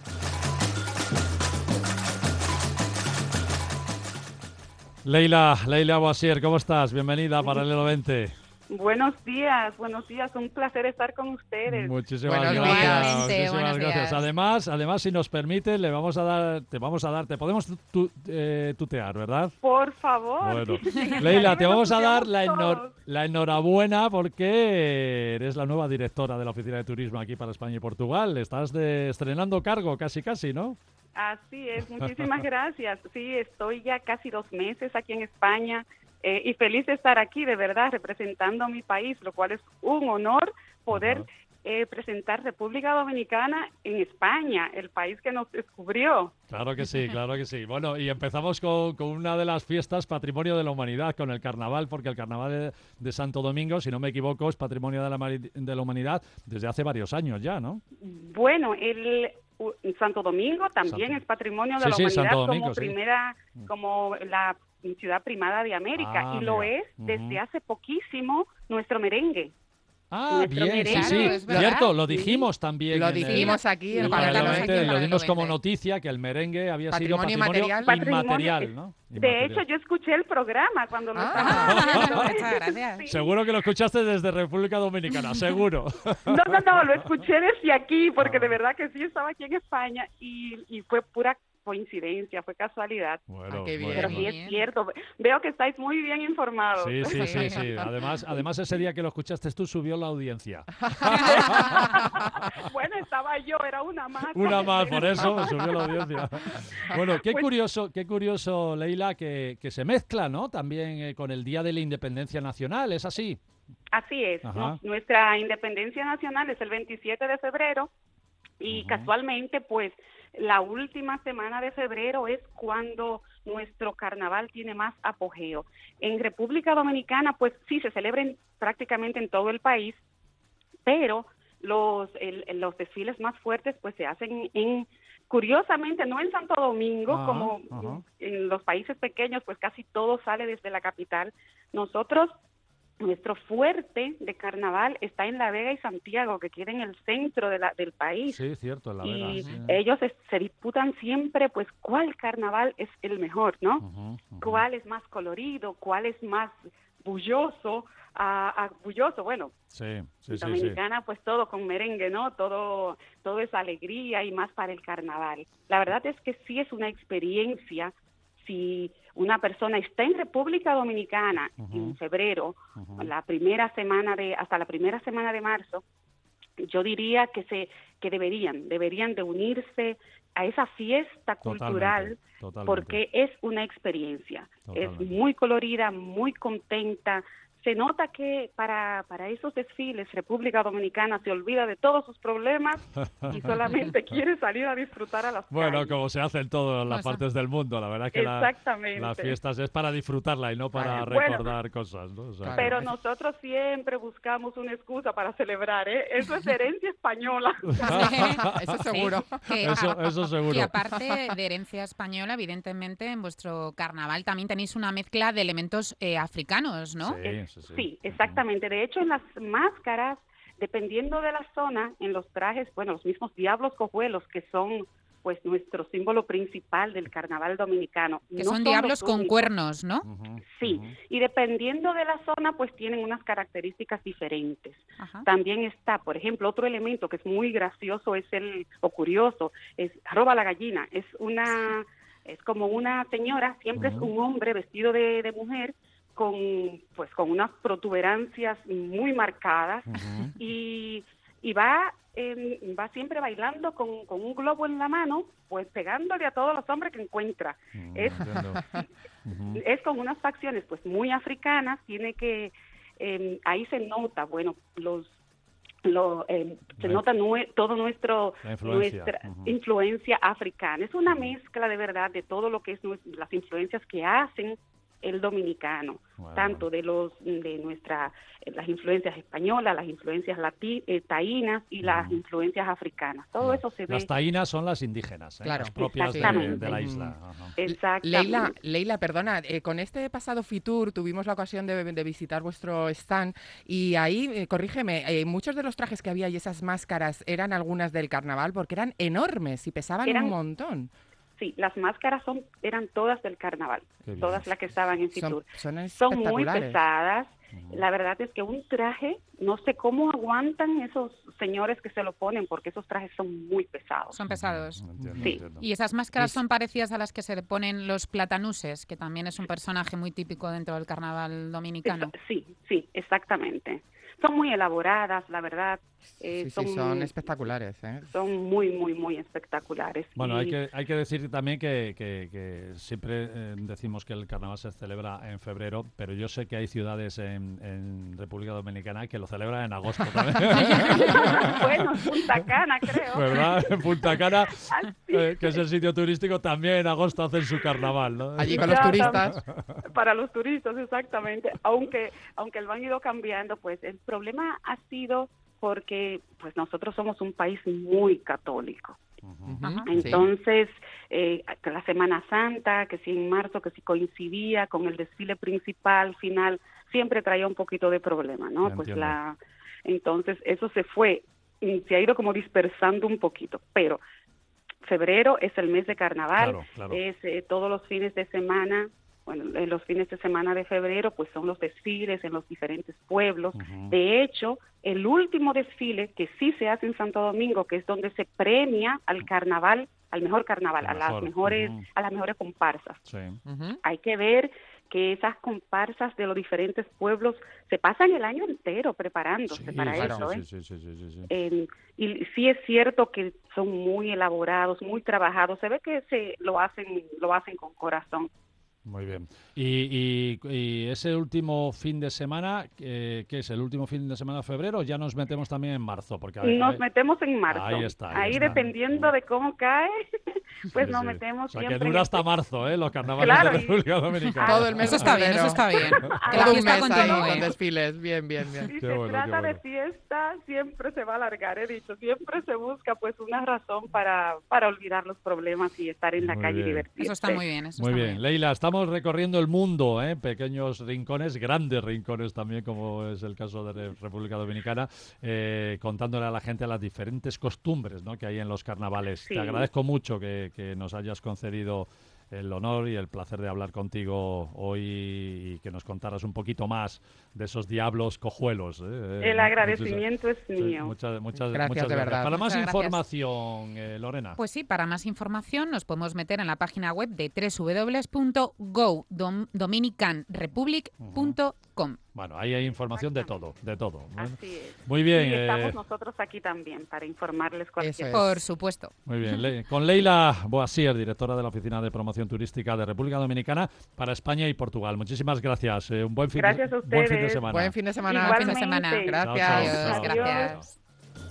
Leila, Leila Boassier, ¿cómo estás? Bienvenida a Paralelo veinte. Buenos días, buenos días, un placer estar con ustedes. Muchísimas Buenos gracias. días. Igualmente, muchísimas buenos gracias. días. Además, además, si nos permite, le vamos a dar, te vamos a dar, te podemos tu- eh, tutear, ¿verdad? Por favor. Bueno, Sí, Leila, aquí te nos vamos a dar tuteamos la, enhor- todos. la enhorabuena porque eres la nueva directora de la Oficina de Turismo aquí para España y Portugal. Estás de, estrenando cargo casi, casi, ¿no? Así es, muchísimas gracias. Sí, estoy ya casi dos meses aquí en España eh, y feliz de estar aquí, de verdad, representando a mi país, lo cual es un honor poder Ajá. eh, presentar República Dominicana en España, el país que nos descubrió. Claro que sí, claro que sí. Bueno, y empezamos con, con una de las fiestas Patrimonio de la Humanidad, con el Carnaval, porque el Carnaval de, de Santo Domingo, si no me equivoco, es Patrimonio de la, Mari- de la Humanidad desde hace varios años ya, ¿no? Bueno, el u- Santo Domingo también Santo- es patrimonio de Sí, la sí, humanidad Santo Domingo, como sí. primera, como la ciudad primada de América, Ah, y lo mira. es desde Ujú. hace poquísimo nuestro merengue. Ah, Nuestro bien, sí, merengue. sí, Claro, es verdad. cierto, lo dijimos también. Lo en el- dijimos aquí en en Paralelo Paralelo veinte, veinte, lo Paralelo dimos como veinte. noticia que el merengue había sido Patrimonio patrimonio inmaterial. inmaterial, ¿no? De Inmaterial. hecho, yo escuché el programa cuando lo Ah. estaban haciendo. Muchas gracias. Sí. Seguro que lo escuchaste desde República Dominicana, seguro. No, no, no, lo escuché desde aquí, porque de verdad que sí estaba aquí en España y, y fue pura coincidencia, fue casualidad. Bueno, Ah, qué bien. Pero bueno. sí Bien. es cierto. Veo que estáis muy bien informados. Sí, sí, sí, sí. Además, además ese día que lo escuchaste tú subió la audiencia. Bueno, estaba yo, era una más. Una más, por eso subió la audiencia. Bueno, qué Pues- curioso, qué curioso, Leila, que, que se mezcla, ¿no? También eh, con el Día de la Independencia Nacional, ¿es así? Así es. Ajá. Nu- Nuestra independencia nacional es el veintisiete de febrero Y Ujú. casualmente, pues, la última semana de febrero es cuando nuestro carnaval tiene más apogeo. En República Dominicana, pues sí, se celebra en- prácticamente en todo el país, pero los el- los desfiles más fuertes pues se hacen en, curiosamente, no en Santo Domingo, Ajá, como ajá. en los países pequeños, pues casi todo sale desde la capital. Nosotros, nuestro fuerte de carnaval está en La Vega y Santiago, que queda en el centro de la, del país. Sí, cierto, en La Vega. Y sí. ellos es- se disputan siempre, pues, cuál carnaval es el mejor, ¿no? Ujú, ujú. Cuál es más colorido, cuál es más bulloso, ah, ah, bulloso, bueno, Sí, sí, sí, sí. Dominicana, pues todo con merengue, ¿no? Todo, todo es alegría y más para el carnaval. La verdad es que sí es una experiencia. Si una persona está en República Dominicana Ujú. en febrero, Ujú. la primera semana de, hasta la primera semana de marzo, yo diría que se, que deberían, deberían de unirse a esa fiesta cultural, Totalmente, totalmente. porque es una experiencia. Totalmente. Es muy colorida, muy contenta. Se nota que para, para esos desfiles República Dominicana se olvida de todos sus problemas y solamente quiere salir a disfrutar a las Bueno, calles. como se hace en todas las Cosa. partes del mundo, la verdad es que la, Exactamente. las fiestas es para disfrutarla y no para Claro. Bueno, recordar cosas, ¿no? O sea, claro. que- Pero nosotros siempre buscamos una excusa para celebrar, ¿eh? Eso es herencia española. Eso seguro. que, Eso- eso seguro. que aparte de herencia española, evidentemente, en vuestro carnaval también tenéis una mezcla de elementos eh, africanos, ¿no? Sí, sí, sí. Sí, exactamente. De hecho, en las máscaras, dependiendo de la zona, en los trajes, bueno, los mismos diablos cojuelos, que son pues nuestro símbolo principal del carnaval dominicano. Que no son los diablos con únicos. cuernos, ¿no? Ujú, Sí, ujú. y dependiendo de la zona, pues tienen unas características diferentes. Ajá. También está, por ejemplo, otro elemento que es muy gracioso, es el, o curioso, es roba la gallina. Es una, es como una señora, siempre es Ujú. un hombre vestido de, de mujer, con, pues, con unas protuberancias muy marcadas, Ujú. y, y va, em, va siempre bailando con, con un globo en la mano, pues pegándole a todos los hombres que encuentra. Mm, Es, entiendo. Ujú. es con unas facciones pues muy africanas, tiene que, eh, ahí se nota, bueno, los lo, eh, se La- nota nue- todo nuestro La influencia. nuestra Ujú. influencia africana. Es una mezcla de verdad de todo lo que es nues- las influencias que hacen el dominicano, Bueno, tanto bueno. de los de nuestra eh, las influencias españolas, las influencias lati, eh, taínas y las Ujú. influencias africanas. Todo No. eso se ve Las taínas son las indígenas, ¿eh? Claro. Las propias de, Exactamente. de la isla. Ajá. exactamente. Leila, Leila, perdona, eh, con este pasado Fitur tuvimos la ocasión de, de visitar vuestro stand y ahí, eh, corrígeme, eh, muchos de los trajes que había y esas máscaras eran algunas del carnaval porque eran enormes y pesaban Eran- un montón. Sí, las máscaras son eran todas del carnaval, Qué bien. todas las que estaban en Son, Fitur. son Son muy espectaculares. pesadas. Ujú. La verdad es que un traje, no sé cómo aguantan esos señores que se lo ponen, porque esos trajes son muy pesados. Son pesados. Entiendo, Sí. entiendo. Y esas máscaras Es- son parecidas a las que se le ponen los platanuses, que también es un personaje muy típico dentro del carnaval dominicano. Esa- Sí, sí, exactamente. Son muy elaboradas, la verdad. eh, Sí, son, sí, son espectaculares. ¿eh? son muy, muy, muy espectaculares. Bueno, hay Y- que, hay que decir también que, que- que siempre eh, decimos que el carnaval se celebra en febrero, pero yo sé que hay ciudades en, en República Dominicana que lo celebran en agosto también. bueno, Punta Cana, creo. ¿Verdad? En Punta Cana, Ah, sí. eh, que es el sitio turístico, también en agosto hacen su carnaval, ¿no? Allí con los Ya, turistas. Para los turistas, exactamente. Aunque aunque lo han ido cambiando, pues el problema ha sido porque pues nosotros somos un país muy católico. Ujú. Ujú, Ajá. sí. Entonces, eh, que la Semana Santa, que si en marzo, que si coincidía con el desfile principal, final, siempre traía un poquito de problema, ¿no? Pues Entiendo. la, entonces eso se fue, y se ha ido como dispersando un poquito, pero febrero es el mes de carnaval, Claro, claro. es eh, todos los fines de semana. Bueno, en los fines de semana de febrero, pues son los desfiles en los diferentes pueblos. Ujú. De hecho, el último desfile que sí se hace en Santo Domingo, que es donde se premia al carnaval, al mejor carnaval, Al a las mejor, mejores, ujú. a las mejores comparsas. Sí. Ujú. Hay que ver que esas comparsas de los diferentes pueblos se pasan el año entero preparándose Sí, para claro. eso, ¿eh? sí, sí, sí, sí, sí, sí. Eh, y sí es cierto que son muy elaborados, muy trabajados. Se ve que se lo hacen, lo hacen con corazón. Muy bien. Y, y, y ese último fin de semana, eh, ¿qué es? ¿El último fin de semana de febrero o ya nos metemos también en marzo? Porque, a ver, Nos a ver, metemos en marzo. Ahí está. Ahí, ahí está. dependiendo de cómo cae, pues Sí, nos sí. metemos O sea, siempre que en dura este- hasta marzo, ¿eh? Los carnavales Claro, de y- República Dominicana. Todo el mes Eso está bien, eso está bien. Que la Todo un fiesta mes ahí continúe. con desfiles, bien, bien, bien. Si Qué se bueno, qué trata de bueno. fiesta, siempre se va a alargar, he dicho, siempre se busca pues una razón para, para olvidar los problemas y estar en la Muy calle bien. y divertirse. Eso está muy bien, eso Muy está bien, Leila, estamos recorriendo el mundo, ¿eh? Pequeños rincones, grandes rincones también, como es el caso de Re- República Dominicana, eh, contándole a la gente las diferentes costumbres, ¿no?, que hay en los carnavales. Sí. Te agradezco mucho que, que nos hayas concedido el honor y el placer de hablar contigo hoy y que nos contaras un poquito más de esos diablos cojuelos. ¿eh? El agradecimiento es Sí, mío. muchas, muchas, Gracias, muchas de verdad. Para más Muchas gracias. información, eh, Lorena. Pues sí, para más información nos podemos meter en la página web de doble u doble u doble u punto go dominican republic punto com. Bueno, ahí hay información de todo, de todo. Bueno, Así es. muy bien. Y estamos eh, nosotros aquí también para informarles cualquier Eso es. Por supuesto. Muy bien. Le- con Leila Boasier, directora de la Oficina de Promoción Turística de República Dominicana para España y Portugal. Muchísimas gracias. Eh, un buen fin, Gracias de, a buen fin de ustedes. semana. Buen fin de semana. Buen fin de Igualmente. semana. Gracias. Chao, Adiós, chao. gracias.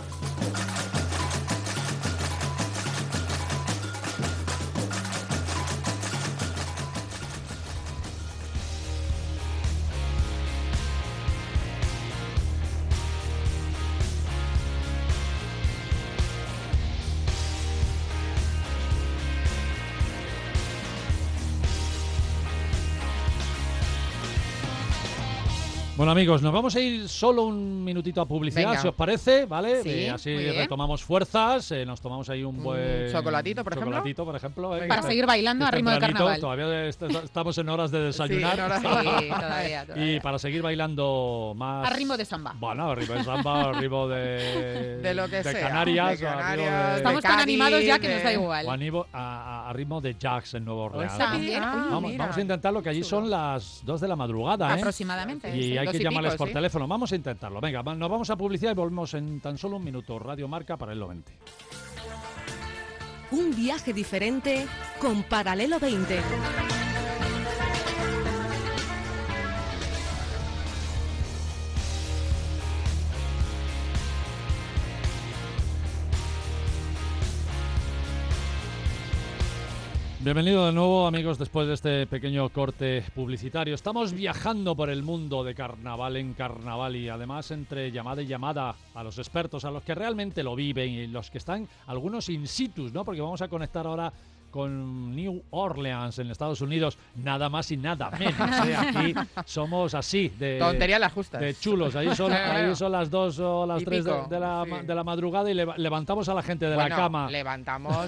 Bueno, amigos, nos vamos a ir solo un minutito a publicidad, Venga. si os parece, ¿vale? Sí, Eh, así muy bien. retomamos fuerzas, eh, nos tomamos ahí un Un buen... chocolatito, por ejemplo. chocolatito, por ejemplo. venga. Para seguir bailando a Es ritmo de tempranito, carnaval. Todavía est- estamos en horas de desayunar. en horas- Sí, todavía, Y todavía. para seguir bailando más... A ritmo de samba. Bueno, a ritmo de samba, a ritmo de... De lo que de sea. Canarias. De a ritmo Canarias, de- Estamos de tan Cádiz, animados ya que nos da de- igual. o a, nivo- a- a- a ritmo de jazz en Nueva Orleans. También. Ah, Vamos, mira. vamos a intentarlo, que allí Chulo. son las dos de la madrugada, ¿eh? Aproximadamente. Y sí. hay Dos que y llamarles pico, por sí. teléfono. Vamos a intentarlo. Venga, va- nos vamos a publicidad y volvemos en tan solo un minuto. Radio Marca para el veinte. Un viaje diferente con Paralelo veinte. Bienvenido de nuevo, amigos, después de este pequeño corte publicitario. Estamos viajando por el mundo de carnaval en carnaval y además entre llamada y llamada a los expertos, a los que realmente lo viven y los que están, algunos in situ, ¿no? Porque vamos a conectar ahora con New Orleans en Estados Unidos, nada más y nada menos. ¿eh? Aquí somos así, de, Tontería las justas. de chulos. Ahí son, Claro. ahí son las dos o las Y tres de, pico, de la, sí. ma- de la madrugada y leva- levantamos a la gente de Bueno, la cama. levantamos.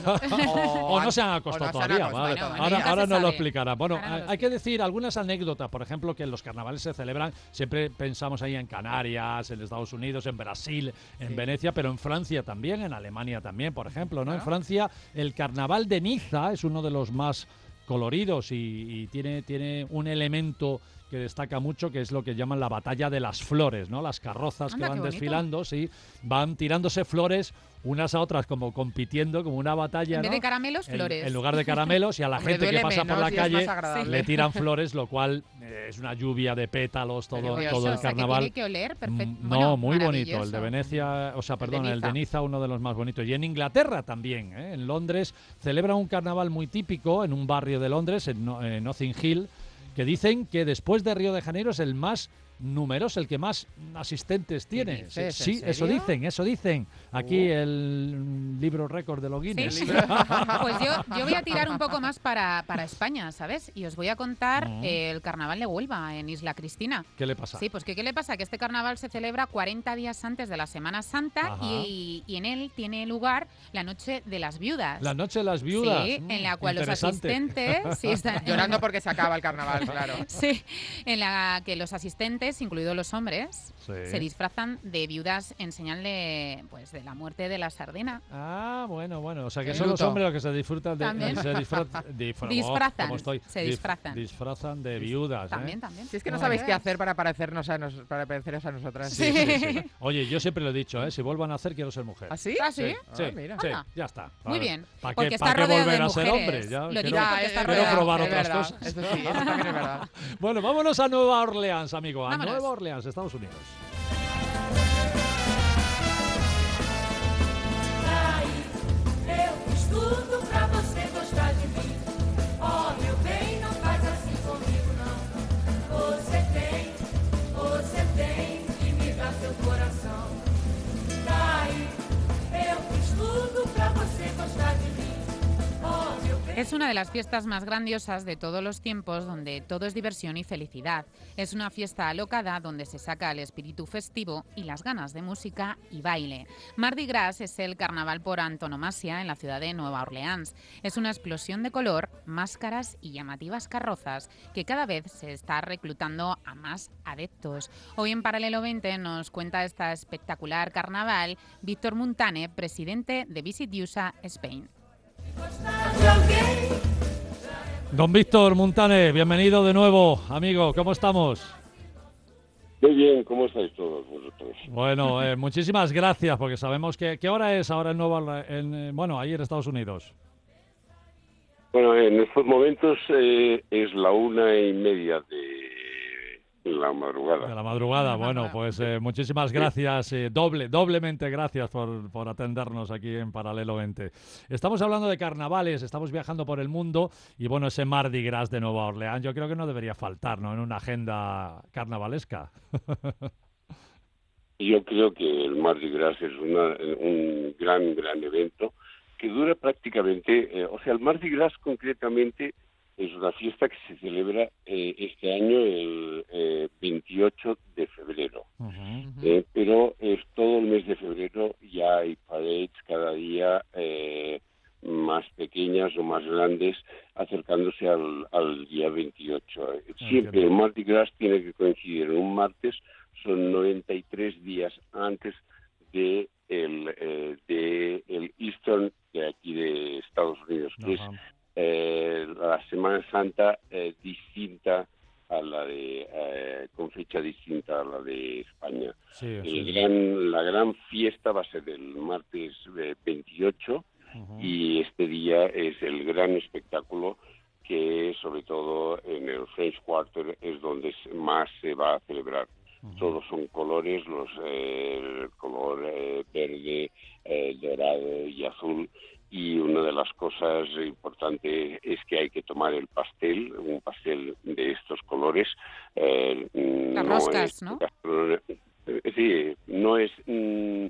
O no se han acostado o no se han todavía. acostado vale. Bueno, todavía. ahora nunca ahora se nos lo sabe. explicará. Bueno, Ahora nos hay lo hay que explica. decir algunas anécdotas. Por ejemplo, que los carnavales se celebran, siempre pensamos ahí en Canarias, en Estados Unidos, en Brasil, en Sí. Venecia, pero en Francia también, en Alemania también, por ejemplo. ¿no? En Claro. Francia, el carnaval de Niza es uno de los más coloridos y, y tiene, tiene un elemento que destaca mucho, que es lo que llaman la batalla de las flores, ¿no? Las carrozas Anda, que van qué bonito. desfilando, sí, van tirándose flores unas a otras, como compitiendo, como una batalla, En vez ¿no? de caramelos, En- flores. En, lugar de caramelos, y a la Hombre, gente que duele pasa por menos la y es más calle agradable. le tiran flores, lo cual eh, es una lluvia de pétalos todo, Precioso. todo o el sea, que carnaval. tiene que oler perfecto. Mm, No, Bueno, muy bonito. El de maravilloso. Venecia, o sea, perdón, el de Niza. Niza, uno de los más bonitos. Y en Inglaterra también, ¿eh? En Londres celebran un carnaval muy típico en un barrio de Londres, en, No- en Notting Hill, que dicen que después de Río de Janeiro es el más numeroso, el que más asistentes tiene. dices? Sí, ¿En eso serio? dicen, eso dicen. Aquí Uh. el mm, libro récord de los Guinness. Sí. Pues yo, yo voy a tirar un poco más para, para España, ¿sabes? Y os voy a contar Mm. eh, el carnaval de Huelva en Isla Cristina. ¿Qué le pasa? Sí, pues que, ¿qué le pasa? Que este carnaval se celebra cuarenta días antes de la Semana Santa Ajá. y, y en él tiene lugar la Noche de las Viudas. La noche de las viudas. Sí, Mm, en la cual los interesante. asistentes... sí, está- Llorando porque se acaba el carnaval, claro. Sí, en la que los asistentes mujeres, incluidos los hombres, Sí. se disfrazan de viudas en señal de, pues, de la muerte de la sardina. Ah, bueno, bueno. O sea, que El son los luto. hombres los que se disfrutan de... También. Se disfra- disfra- Disfrazan, ¿cómo estoy? se Dif- disfrazan. disfrazan de viudas, ¿eh? También, también. Si es que no Bueno. sabéis qué hacer para parecernos a, nos, para pareceros a nosotras. Sí, sí, sí. Oye, yo siempre lo he dicho, ¿eh? Si vuelvan a hacer, quiero ser mujer. ¿Ah, sí? ¿Ah, sí? Sí, Ah, mira. sí, Anda. ya está. Muy bien, ¿Para porque qué, está para qué rodeado de volver a ser mujeres. hombre? Ya, Lo quiero- digo Ya, porque es está quiero rodeado. probar es otras verdad, cosas. Eso sí, eso también es verdad. Bueno, vámonos a Nueva Orleans, amigo. A Vámonos. Nueva Orleans, Estados Unidos. Eu fiz tudo pra você gostar de mim. Oh, meu bem, não faz assim comigo, não. Você tem, você tem que me dar seu coração. Daí, eu fiz tudo pra você gostar de mim. Oh, meu bem. Es una de las fiestas más grandiosas de todos los tiempos, donde todo es diversión y felicidad. Es una fiesta alocada donde se saca el espíritu festivo y las ganas de música y baile. Mardi Gras es el carnaval por antonomasia en la ciudad de Nueva Orleans. Es una explosión de color, máscaras y llamativas carrozas que cada vez se está reclutando a más adeptos. Hoy en Paralelo veinte nos cuenta esta espectacular carnaval Víctor Montane, presidente de Visit U S A Spain. Don Víctor Montane, bienvenido de nuevo, amigo. ¿Cómo estamos? Muy bien, ¿cómo estáis todos vosotros? Bueno, eh, muchísimas gracias, porque sabemos que... ¿Qué hora es ahora en Nueva Orle- en, eh, bueno, ahí en Estados Unidos? Bueno, en estos momentos eh, es la una y media de la madrugada. De la madrugada. Bueno, pues eh, muchísimas gracias, eh, doble, doblemente gracias por, por atendernos aquí en Paralelo veinte. Estamos hablando de carnavales, estamos viajando por el mundo y bueno, ese Mardi Gras de Nueva Orleans yo creo que no debería faltar, ¿no?, en una agenda carnavalesca. Yo creo que el Mardi Gras es una, un gran, gran evento que dura prácticamente, eh, o sea, el Mardi Gras concretamente es una fiesta que se celebra eh, este año el eh, veintiocho de febrero. Uh-huh. Eh, pero es todo el mes de febrero, ya hay parades cada día eh, más pequeñas o más grandes, acercándose al, al día veintiocho. Siempre el Mardi Gras tiene que coincidir en un martes, son noventa y tres días antes de el, eh, de el Eastern de aquí de Estados Unidos, que Ajá. es eh, la Semana Santa eh, distinta a la de eh, con fecha distinta a la de España. Sí, El sí, sí. gran, la gran fiesta va a ser el martes eh, veintiocho Ujú. y este día es el gran espectáculo que sobre todo en el French Quarter es donde s- más se va a celebrar. Ujú. Todos son colores, los eh, el color eh, verde, eh, dorado y azul. Y una de las cosas importantes es que hay que tomar el pastel, un pastel de estos colores. Eh, Las no roscas, es ¿no? gastro- eh, sí, no es mm,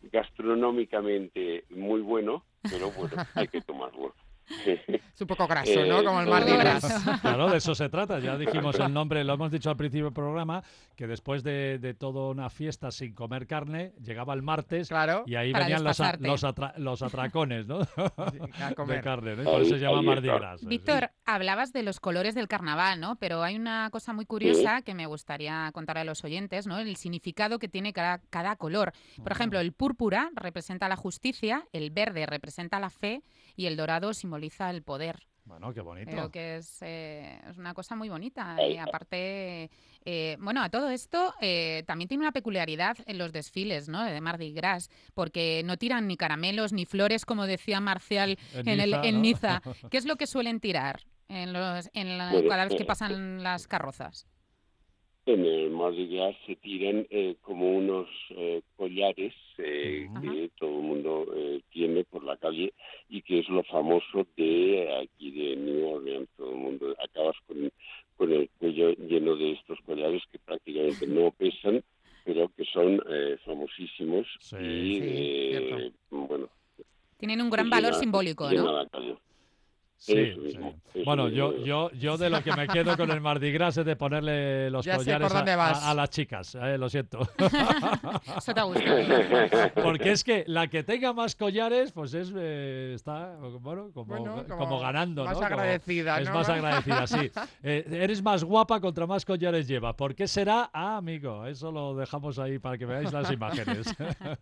gastronómicamente muy bueno, pero bueno, hay que tomarlo. Es un poco graso, ¿no? Eh, Como el todo Mardi es- Gras. Claro, de eso se trata. Ya dijimos el nombre, lo hemos dicho al principio del programa, que después de, de toda una fiesta sin comer carne, llegaba el martes Claro. y ahí Para venían los, a- desfasarte. los, atra- los atracones, ¿no? a de comer. carne, ¿no? Y por eso se Ahí- llama ahí Mardi está. Gras. sí. Víctor, hablabas de los colores del carnaval, ¿no? Pero hay una cosa muy curiosa que me gustaría contar a los oyentes, ¿no? El significado que tiene cada, cada color. Por ejemplo, el púrpura representa la justicia, el verde representa la fe y el dorado simboliza el poder. Bueno, qué bonito. Creo que es, eh, es una cosa muy bonita. Ahí Y aparte, eh, bueno, a todo esto eh, también tiene una peculiaridad en los desfiles, ¿no?, de Mardi Gras, porque no tiran ni caramelos ni flores, como decía Marcial En en, el, Niza, en ¿no? Niza. ¿Qué es lo que suelen tirar en los, en la- Bueno, cada vez que eh, pasan las carrozas? En el Mardi Gras se tiran eh, como unos eh, collares eh, Ajá. que todo el mundo eh, tiene por la calle y que es lo famoso de aquí de New Orleans. Todo el mundo acabas con, con el cuello lleno de estos collares que prácticamente no pesan, pero que son eh, famosísimos Sí. y Sí, eh, cierto. bueno, Tienen un gran se valor llena- simbólico, llena ¿no? la calle. Sí, Eso sí. mismo, eso Bueno, mismo. yo, yo, yo de lo que me quedo con el Mardi Gras es de ponerle los Ya sé collares por dónde a, vas. a- a las chicas, eh, lo siento. Eso te ha gustado. Porque es que la que tenga más collares, pues es eh, está bueno, como, Bueno, como, como ganando, más ¿no? Como- agradecida, es ¿no? más agradecida, sí. Eh, eres más guapa contra más collares lleva. ¿Por qué será? Ah, amigo, eso lo dejamos ahí para que veáis las imágenes.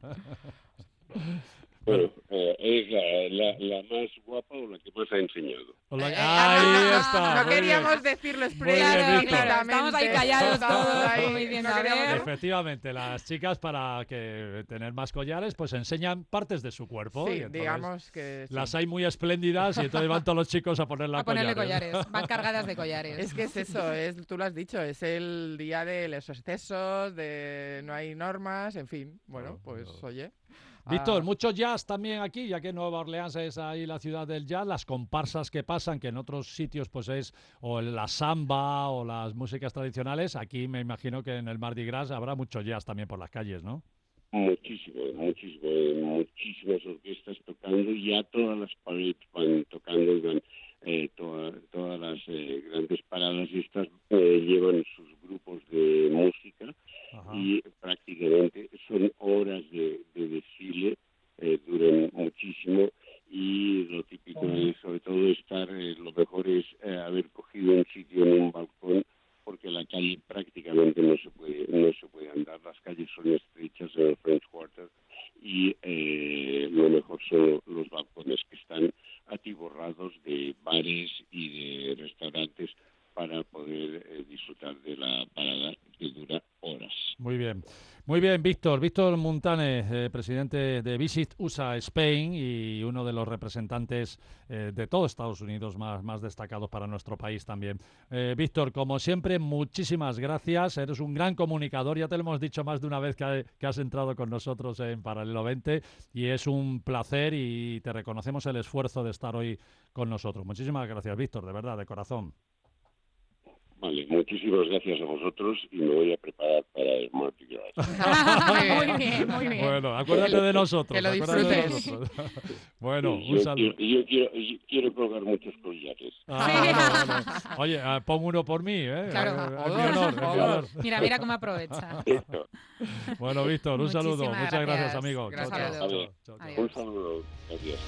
Bueno, eh, es la, la, la más guapa o la que más ha enseñado. Hola- Eh, Ahí ah, está. No muy bien. queríamos decirlo bien, expresamente. Víctor. Claro, estamos ahí callados Estamos todos, ahí, como diciendo, no a queríamos ver. decir- Efectivamente, las chicas para que tener más collares, pues enseñan partes de su cuerpo. y Sí, entonces digamos que sí. las hay muy espléndidas y entonces van todos los chicos a ponerle A ponerle collares. Van cargadas de collares. Es que es eso, es, tú lo has dicho, es el día de los excesos, de no hay normas, en fin. Bueno, pues oye. Víctor, ah, mucho jazz también aquí, ya que Nueva Orleans es ahí la ciudad del jazz, las comparsas que pasan, que en otros sitios pues es o la samba o las músicas tradicionales, aquí me imagino que en el Mardi Gras habrá mucho jazz también por las calles, ¿no? Muchísimo, muchísimo, eh, muchísimas orquestas tocando, ya todas las parades van tocando, y van, eh, toda- todas las eh, grandes paradas estas eh, llevan sus grupos de música. Ajá. Y prácticamente son horas de, de desfile, eh, duran muchísimo y lo típico es sobre todo estar, eh, lo mejor es eh, haber cogido un sitio en un balcón porque la calle prácticamente no se puede no se puede andar, las calles son estrechas en el French Quarter y eh, lo mejor son los balcones que están atiborrados de bares y de restaurantes para poder eh, disfrutar de la parada que dura horas. Muy bien, muy bien, Víctor. Víctor Muntanes, eh, presidente de Visit U S A Spain y uno de los representantes eh, de todo Estados Unidos más, más destacados para nuestro país también. Eh, Víctor, como siempre, muchísimas gracias. Eres un gran comunicador, ya te lo hemos dicho más de una vez que, que has entrado con nosotros en Paralelo veinte y es un placer y te reconocemos el esfuerzo de estar hoy con nosotros. Muchísimas gracias, Víctor, de verdad, de corazón. Vale, muchísimas gracias a vosotros y me voy a preparar para el Mardi Gras. Muy bien, muy bien. Bueno, acuérdate de nosotros. Que lo acuérdate de disfrutes. nosotros. Bueno, Y un yo, saludo. quiero, y yo quiero, y quiero colgar muchos collares. Ah, bueno, bueno. Oye, ah, pon uno por mí, ¿eh? Claro. Eh, en mi honor, en mi honor. Mira, mira cómo aprovecha. Esto. Bueno, Víctor, un saludo. Muchísimas Muchas gracias, gracias. amigo. Gracias. Chao, chao, Vale. chao, chao, chao. Adiós. Un saludo. Gracias.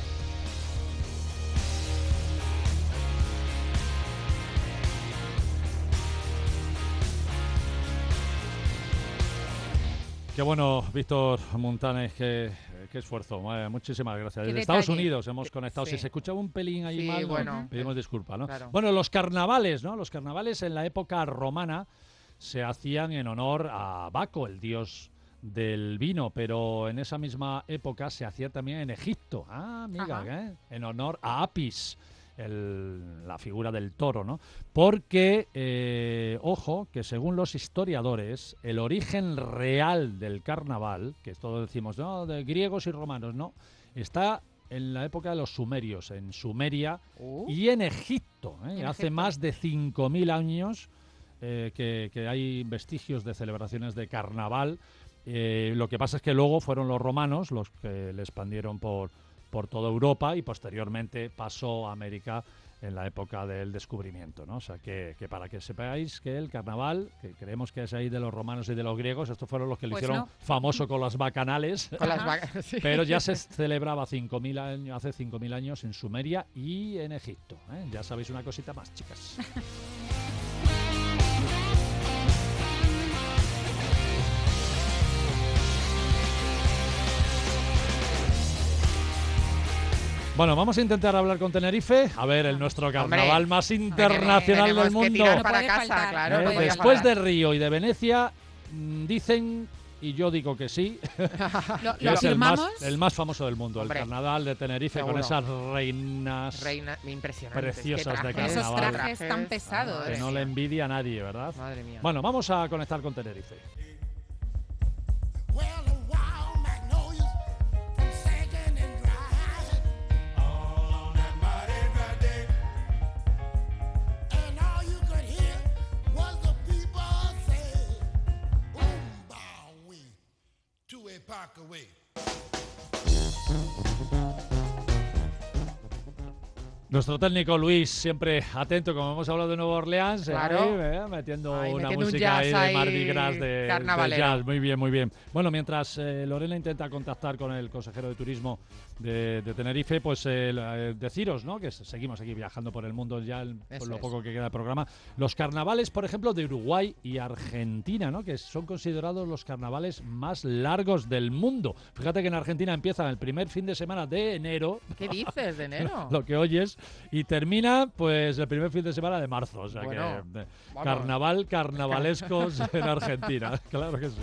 Qué bueno, Víctor Muntanes, qué, qué esfuerzo. Eh, muchísimas gracias. Qué Desde Estados detalle. Unidos hemos conectado. Si Sí. se escuchaba un pelín ahí Sí, mal, ¿no? bueno. pedimos disculpas, ¿no? Claro. Bueno, los carnavales, ¿no? Los carnavales en la época romana se hacían en honor a Baco, el dios del vino, pero en esa misma época se hacía también en Egipto. Ah, amiga, Ajá. ¿eh? En honor a Apis, el- la figura del toro, ¿no? Porque, eh, ojo, que según los historiadores, el origen real del carnaval, que todos decimos, no, de griegos y romanos, no, está en la época de los sumerios, en Sumeria Uh, y en Egipto. ¿eh? En Hace Egipto. más de cinco mil años eh, que, que hay vestigios de celebraciones de carnaval. Eh, lo que pasa es que luego fueron los romanos los que le expandieron por, por toda Europa y posteriormente pasó a América en la época del descubrimiento, ¿no? O sea, que, que para que sepáis que el carnaval, que creemos que es ahí de los romanos y de los griegos, estos fueron los que lo Pues hicieron no. famoso con las bacanales, con las Ajá. vacas. Sí. pero ya se celebraba cinco mil años, hace cinco mil años en Sumeria y en Egipto. ¿eh? Ya sabéis una cosita más, chicas. Bueno, vamos a intentar hablar con Tenerife. A ver, el nuestro carnaval Hombre, más internacional tenemos del que mundo. tirar No para puede casa, faltar. claro. Eh, no podía Después de faltar. Río y de Venecia, mm, dicen, y yo digo que sí, Lo, que lo es el más, afirmamos. el más famoso del mundo, Hombre, el carnaval de Tenerife, con seguro. esas reinas Reina, impresionante. preciosas de Esos carnaval. trajes tan pesados. que no le envidia a nadie, ¿verdad? Madre mía. Bueno, vamos a conectar con Tenerife. Well, the wild magnolias from sagging and dry, all on that mighty dry day. And all you could hear was the people say, "Boom, bow, wee, to a park away." Nuestro técnico Luis, siempre atento, como hemos hablado de Nueva Orleans, Claro. ahí, eh, metiendo Ahí, una metiendo un música ahí jazz de ahí Mardi Gras, de, de carnavalero. jazz. Muy bien, muy bien. Bueno, mientras eh, Lorena intenta contactar con el consejero de turismo de, de Tenerife, pues eh, la- eh, deciros, ¿no? Que seguimos aquí viajando por el mundo ya el- por Eso lo es. poco que queda de programa. Los carnavales, por ejemplo, de Uruguay y Argentina, ¿no? Que son considerados los carnavales más largos del mundo. Fíjate que en Argentina empiezan el primer fin de semana de enero. ¿Qué dices de enero? Lo que oyes, y termina pues el primer fin de semana de marzo, o sea Bueno, que eh, vamos. carnaval, carnavalescos en Argentina, claro que sí.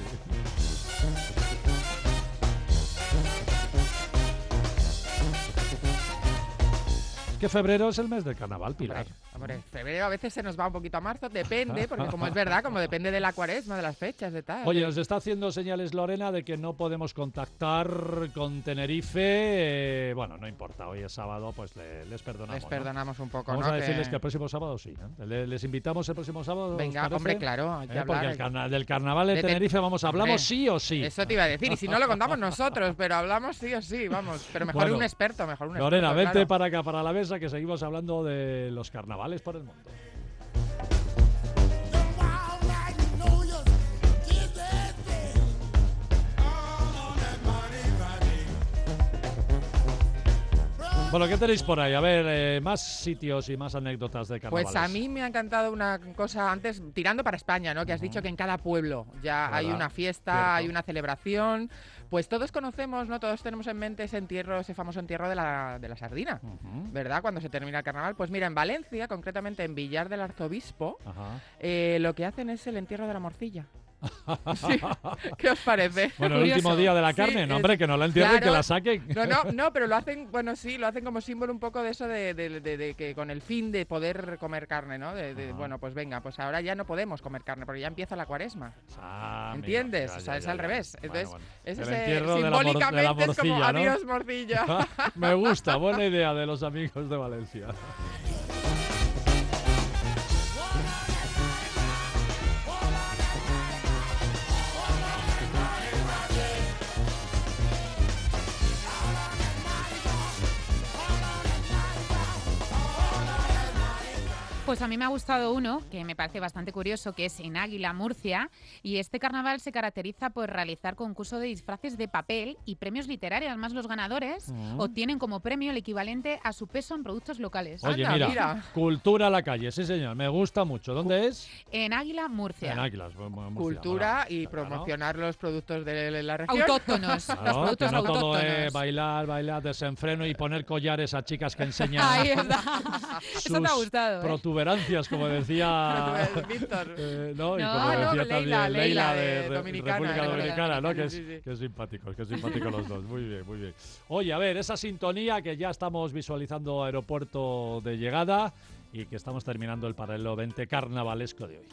Que febrero es el mes del carnaval, Pilar. Hombre, hombre, febrero a veces se nos va un poquito a marzo, depende, porque como es verdad, como depende de la cuaresma, de las fechas, de tal. Oye, nos está haciendo señales Lorena de que no podemos contactar con Tenerife. eh, bueno, no importa, hoy es sábado, pues le- les perdonamos. Les ¿no? perdonamos un poco, Vamos ¿no? a decirles Que- que el próximo sábado sí. ¿eh? Le- Les invitamos el próximo sábado. ¿os Venga, parece? hombre, claro, hay que Eh, hablar, Porque el hay- carna- del carnaval de De ten- Tenerife vamos, hablamos Hombre, sí o sí. Eso te iba a decir, y si no lo contamos nosotros, pero hablamos sí o sí, vamos. Pero mejor Bueno, un experto, mejor un Lorena, experto. vente claro. para acá, para la mesa, que seguimos hablando de los carnavales por el mundo. Bueno, ¿qué tenéis por ahí? A ver, eh, más sitios y más anécdotas de carnavales. Pues a mí me ha encantado una cosa antes, tirando para España, ¿no? Que has dicho que en cada pueblo ya hay ¿Verdad? una fiesta, Cierto. hay una celebración. Pues todos conocemos, ¿no? Todos tenemos en mente ese entierro, ese famoso entierro de la, de la sardina, Ujú. ¿verdad? Cuando se termina el carnaval. Pues mira, en Valencia, concretamente en Villar del Arzobispo, Ajá. eh, lo que hacen es el entierro de la morcilla. Sí. ¿Qué os parece? Bueno, el Curioso. último día de la Sí, carne, no, es- hombre, que no la entierren, claro. que la saquen. No, no, no, pero lo hacen, bueno, sí, lo hacen como símbolo un poco de eso de, de- de- de que con el fin de poder comer carne, ¿no? De, de, Ajá. bueno, pues venga, pues ahora ya no podemos comer carne porque ya empieza la cuaresma. Ah, amigo, ¿Entiendes? ya, O sea, ya, es ya, al ya. revés. Bueno, Entonces, bueno. es El ese- entierro de la mor- de la simbólicamente es como morcilla, ¿no? adiós morcilla. Me gusta, buena idea de los amigos de Valencia. Pues a mí me ha gustado uno que me parece bastante curioso, que es en Águila, Murcia, y este carnaval se caracteriza por realizar concurso de disfraces de papel y premios literarios. Además, los ganadores Mm. obtienen como premio el equivalente a su peso en productos locales. Oye, Anda, mira, mira. cultura a la calle, sí señor, me gusta mucho. ¿Dónde es? En Águila, Murcia. En Águilas. bu- bu- Murcia, Cultura mola. y Claro. promocionar los productos de la región. Autóctonos, los Claro, productos que no todo autóctonos. es bailar, bailar, desenfreno y poner collares a chicas que enseñan Ahí está. Eso te ha sus gustado, ¿eh? protuberancias, como decía Víctor. eh, ¿no? Y No, como no, decía Leila, también Leila Leila de de, Re- Dominicana, República de Dominicana, ¿no? Que, Dominicana, es, sí, sí. que simpáticos, que simpáticos los dos. Muy bien, muy bien. Oye, a ver, esa sintonía que ya estamos visualizando aeropuerto de llegada y que estamos terminando el paralelo veinte carnavalesco de hoy.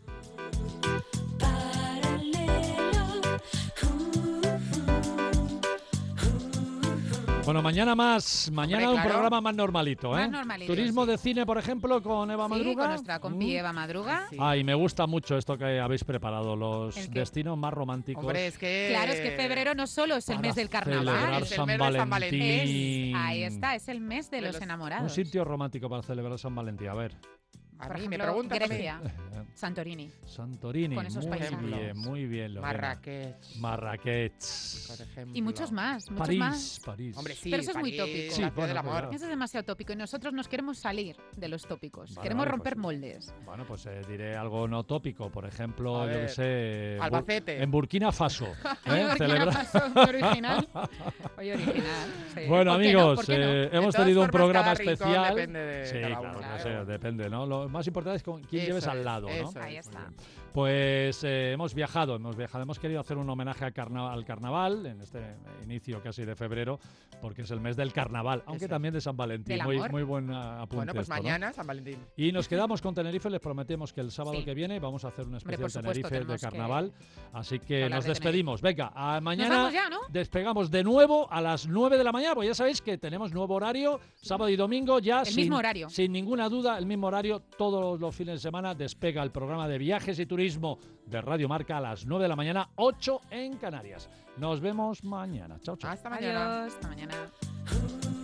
Bueno, mañana más, mañana Hombre, un claro. programa más normalito, ¿eh? Más normalito, Turismo sí. de cine, por ejemplo, con Eva Sí, Madruga. con nuestra compi Mm. Eva Madruga. Sí. Ay, me gusta mucho esto que habéis preparado, los ¿El qué? destinos más románticos. Hombre, es que... Claro, es que febrero no solo es el para mes del celebrar carnaval. es el San mes de San Valentín. Valentín. Es- ahí está, es el mes de De los los- enamorados. Un sitio romántico para celebrar San Valentín. A ver, A Por mí me ejemplo, preguntan a mí. Grecia, Santorini. Santorini. Con esos muy paisajes. bien, muy bien. Lorena. Marrakech, Marrakech. por ejemplo. Y muchos más, muchos París, más. París. Hombre, sí, Pero eso es muy París, tópico. la Sí, ciudad bueno, del amor. claro. Eso es demasiado tópico y nosotros nos queremos salir de los tópicos. Vale, queremos vale, romper pues- moldes. Bueno, pues eh, diré algo no tópico. Por ejemplo, A yo que ver, sé. Bur- Albacete. En Burkina Faso. Ay, ¿eh? Burkina Celebra- Faso, muy original. Muy original. sí. Bueno, ¿Por qué no? amigos, ¿Por qué no? eh, De hemos todas tenido un formas, programa cada rincón especial. depende de sí, cada claro, uno. no Claro. sé, depende, ¿no? Lo más importante es con quién Eso lleves al es, lado, ¿no? eso Ahí es. está. Pues eh, hemos viajado, hemos viajado, hemos querido hacer un homenaje al, carna- al carnaval en este inicio casi de febrero, porque es el mes del carnaval, aunque Eso. también de San Valentín. Del Muy, amor. muy buen ah, apunte. Bueno, pues esto, ¿no? mañana San Valentín. Y nos quedamos con Tenerife, les prometemos que el sábado Sí. que viene vamos a hacer un Hombre, especial por supuesto, Tenerife de tenemos que carnaval. Así que hablar nos de despedimos. Venga, a mañana vamos ya, ¿no? despegamos de nuevo a las nueve de la mañana, pues ya sabéis que tenemos nuevo horario, sábado y domingo ya. El sin, mismo horario. Sin ninguna duda, el mismo horario. Todos los fines de semana despega el programa de viajes y turismo de Radio Marca a las nueve de la mañana, ocho en Canarias. Nos vemos mañana. Chao, chao. Hasta mañana. Adiós, hasta mañana.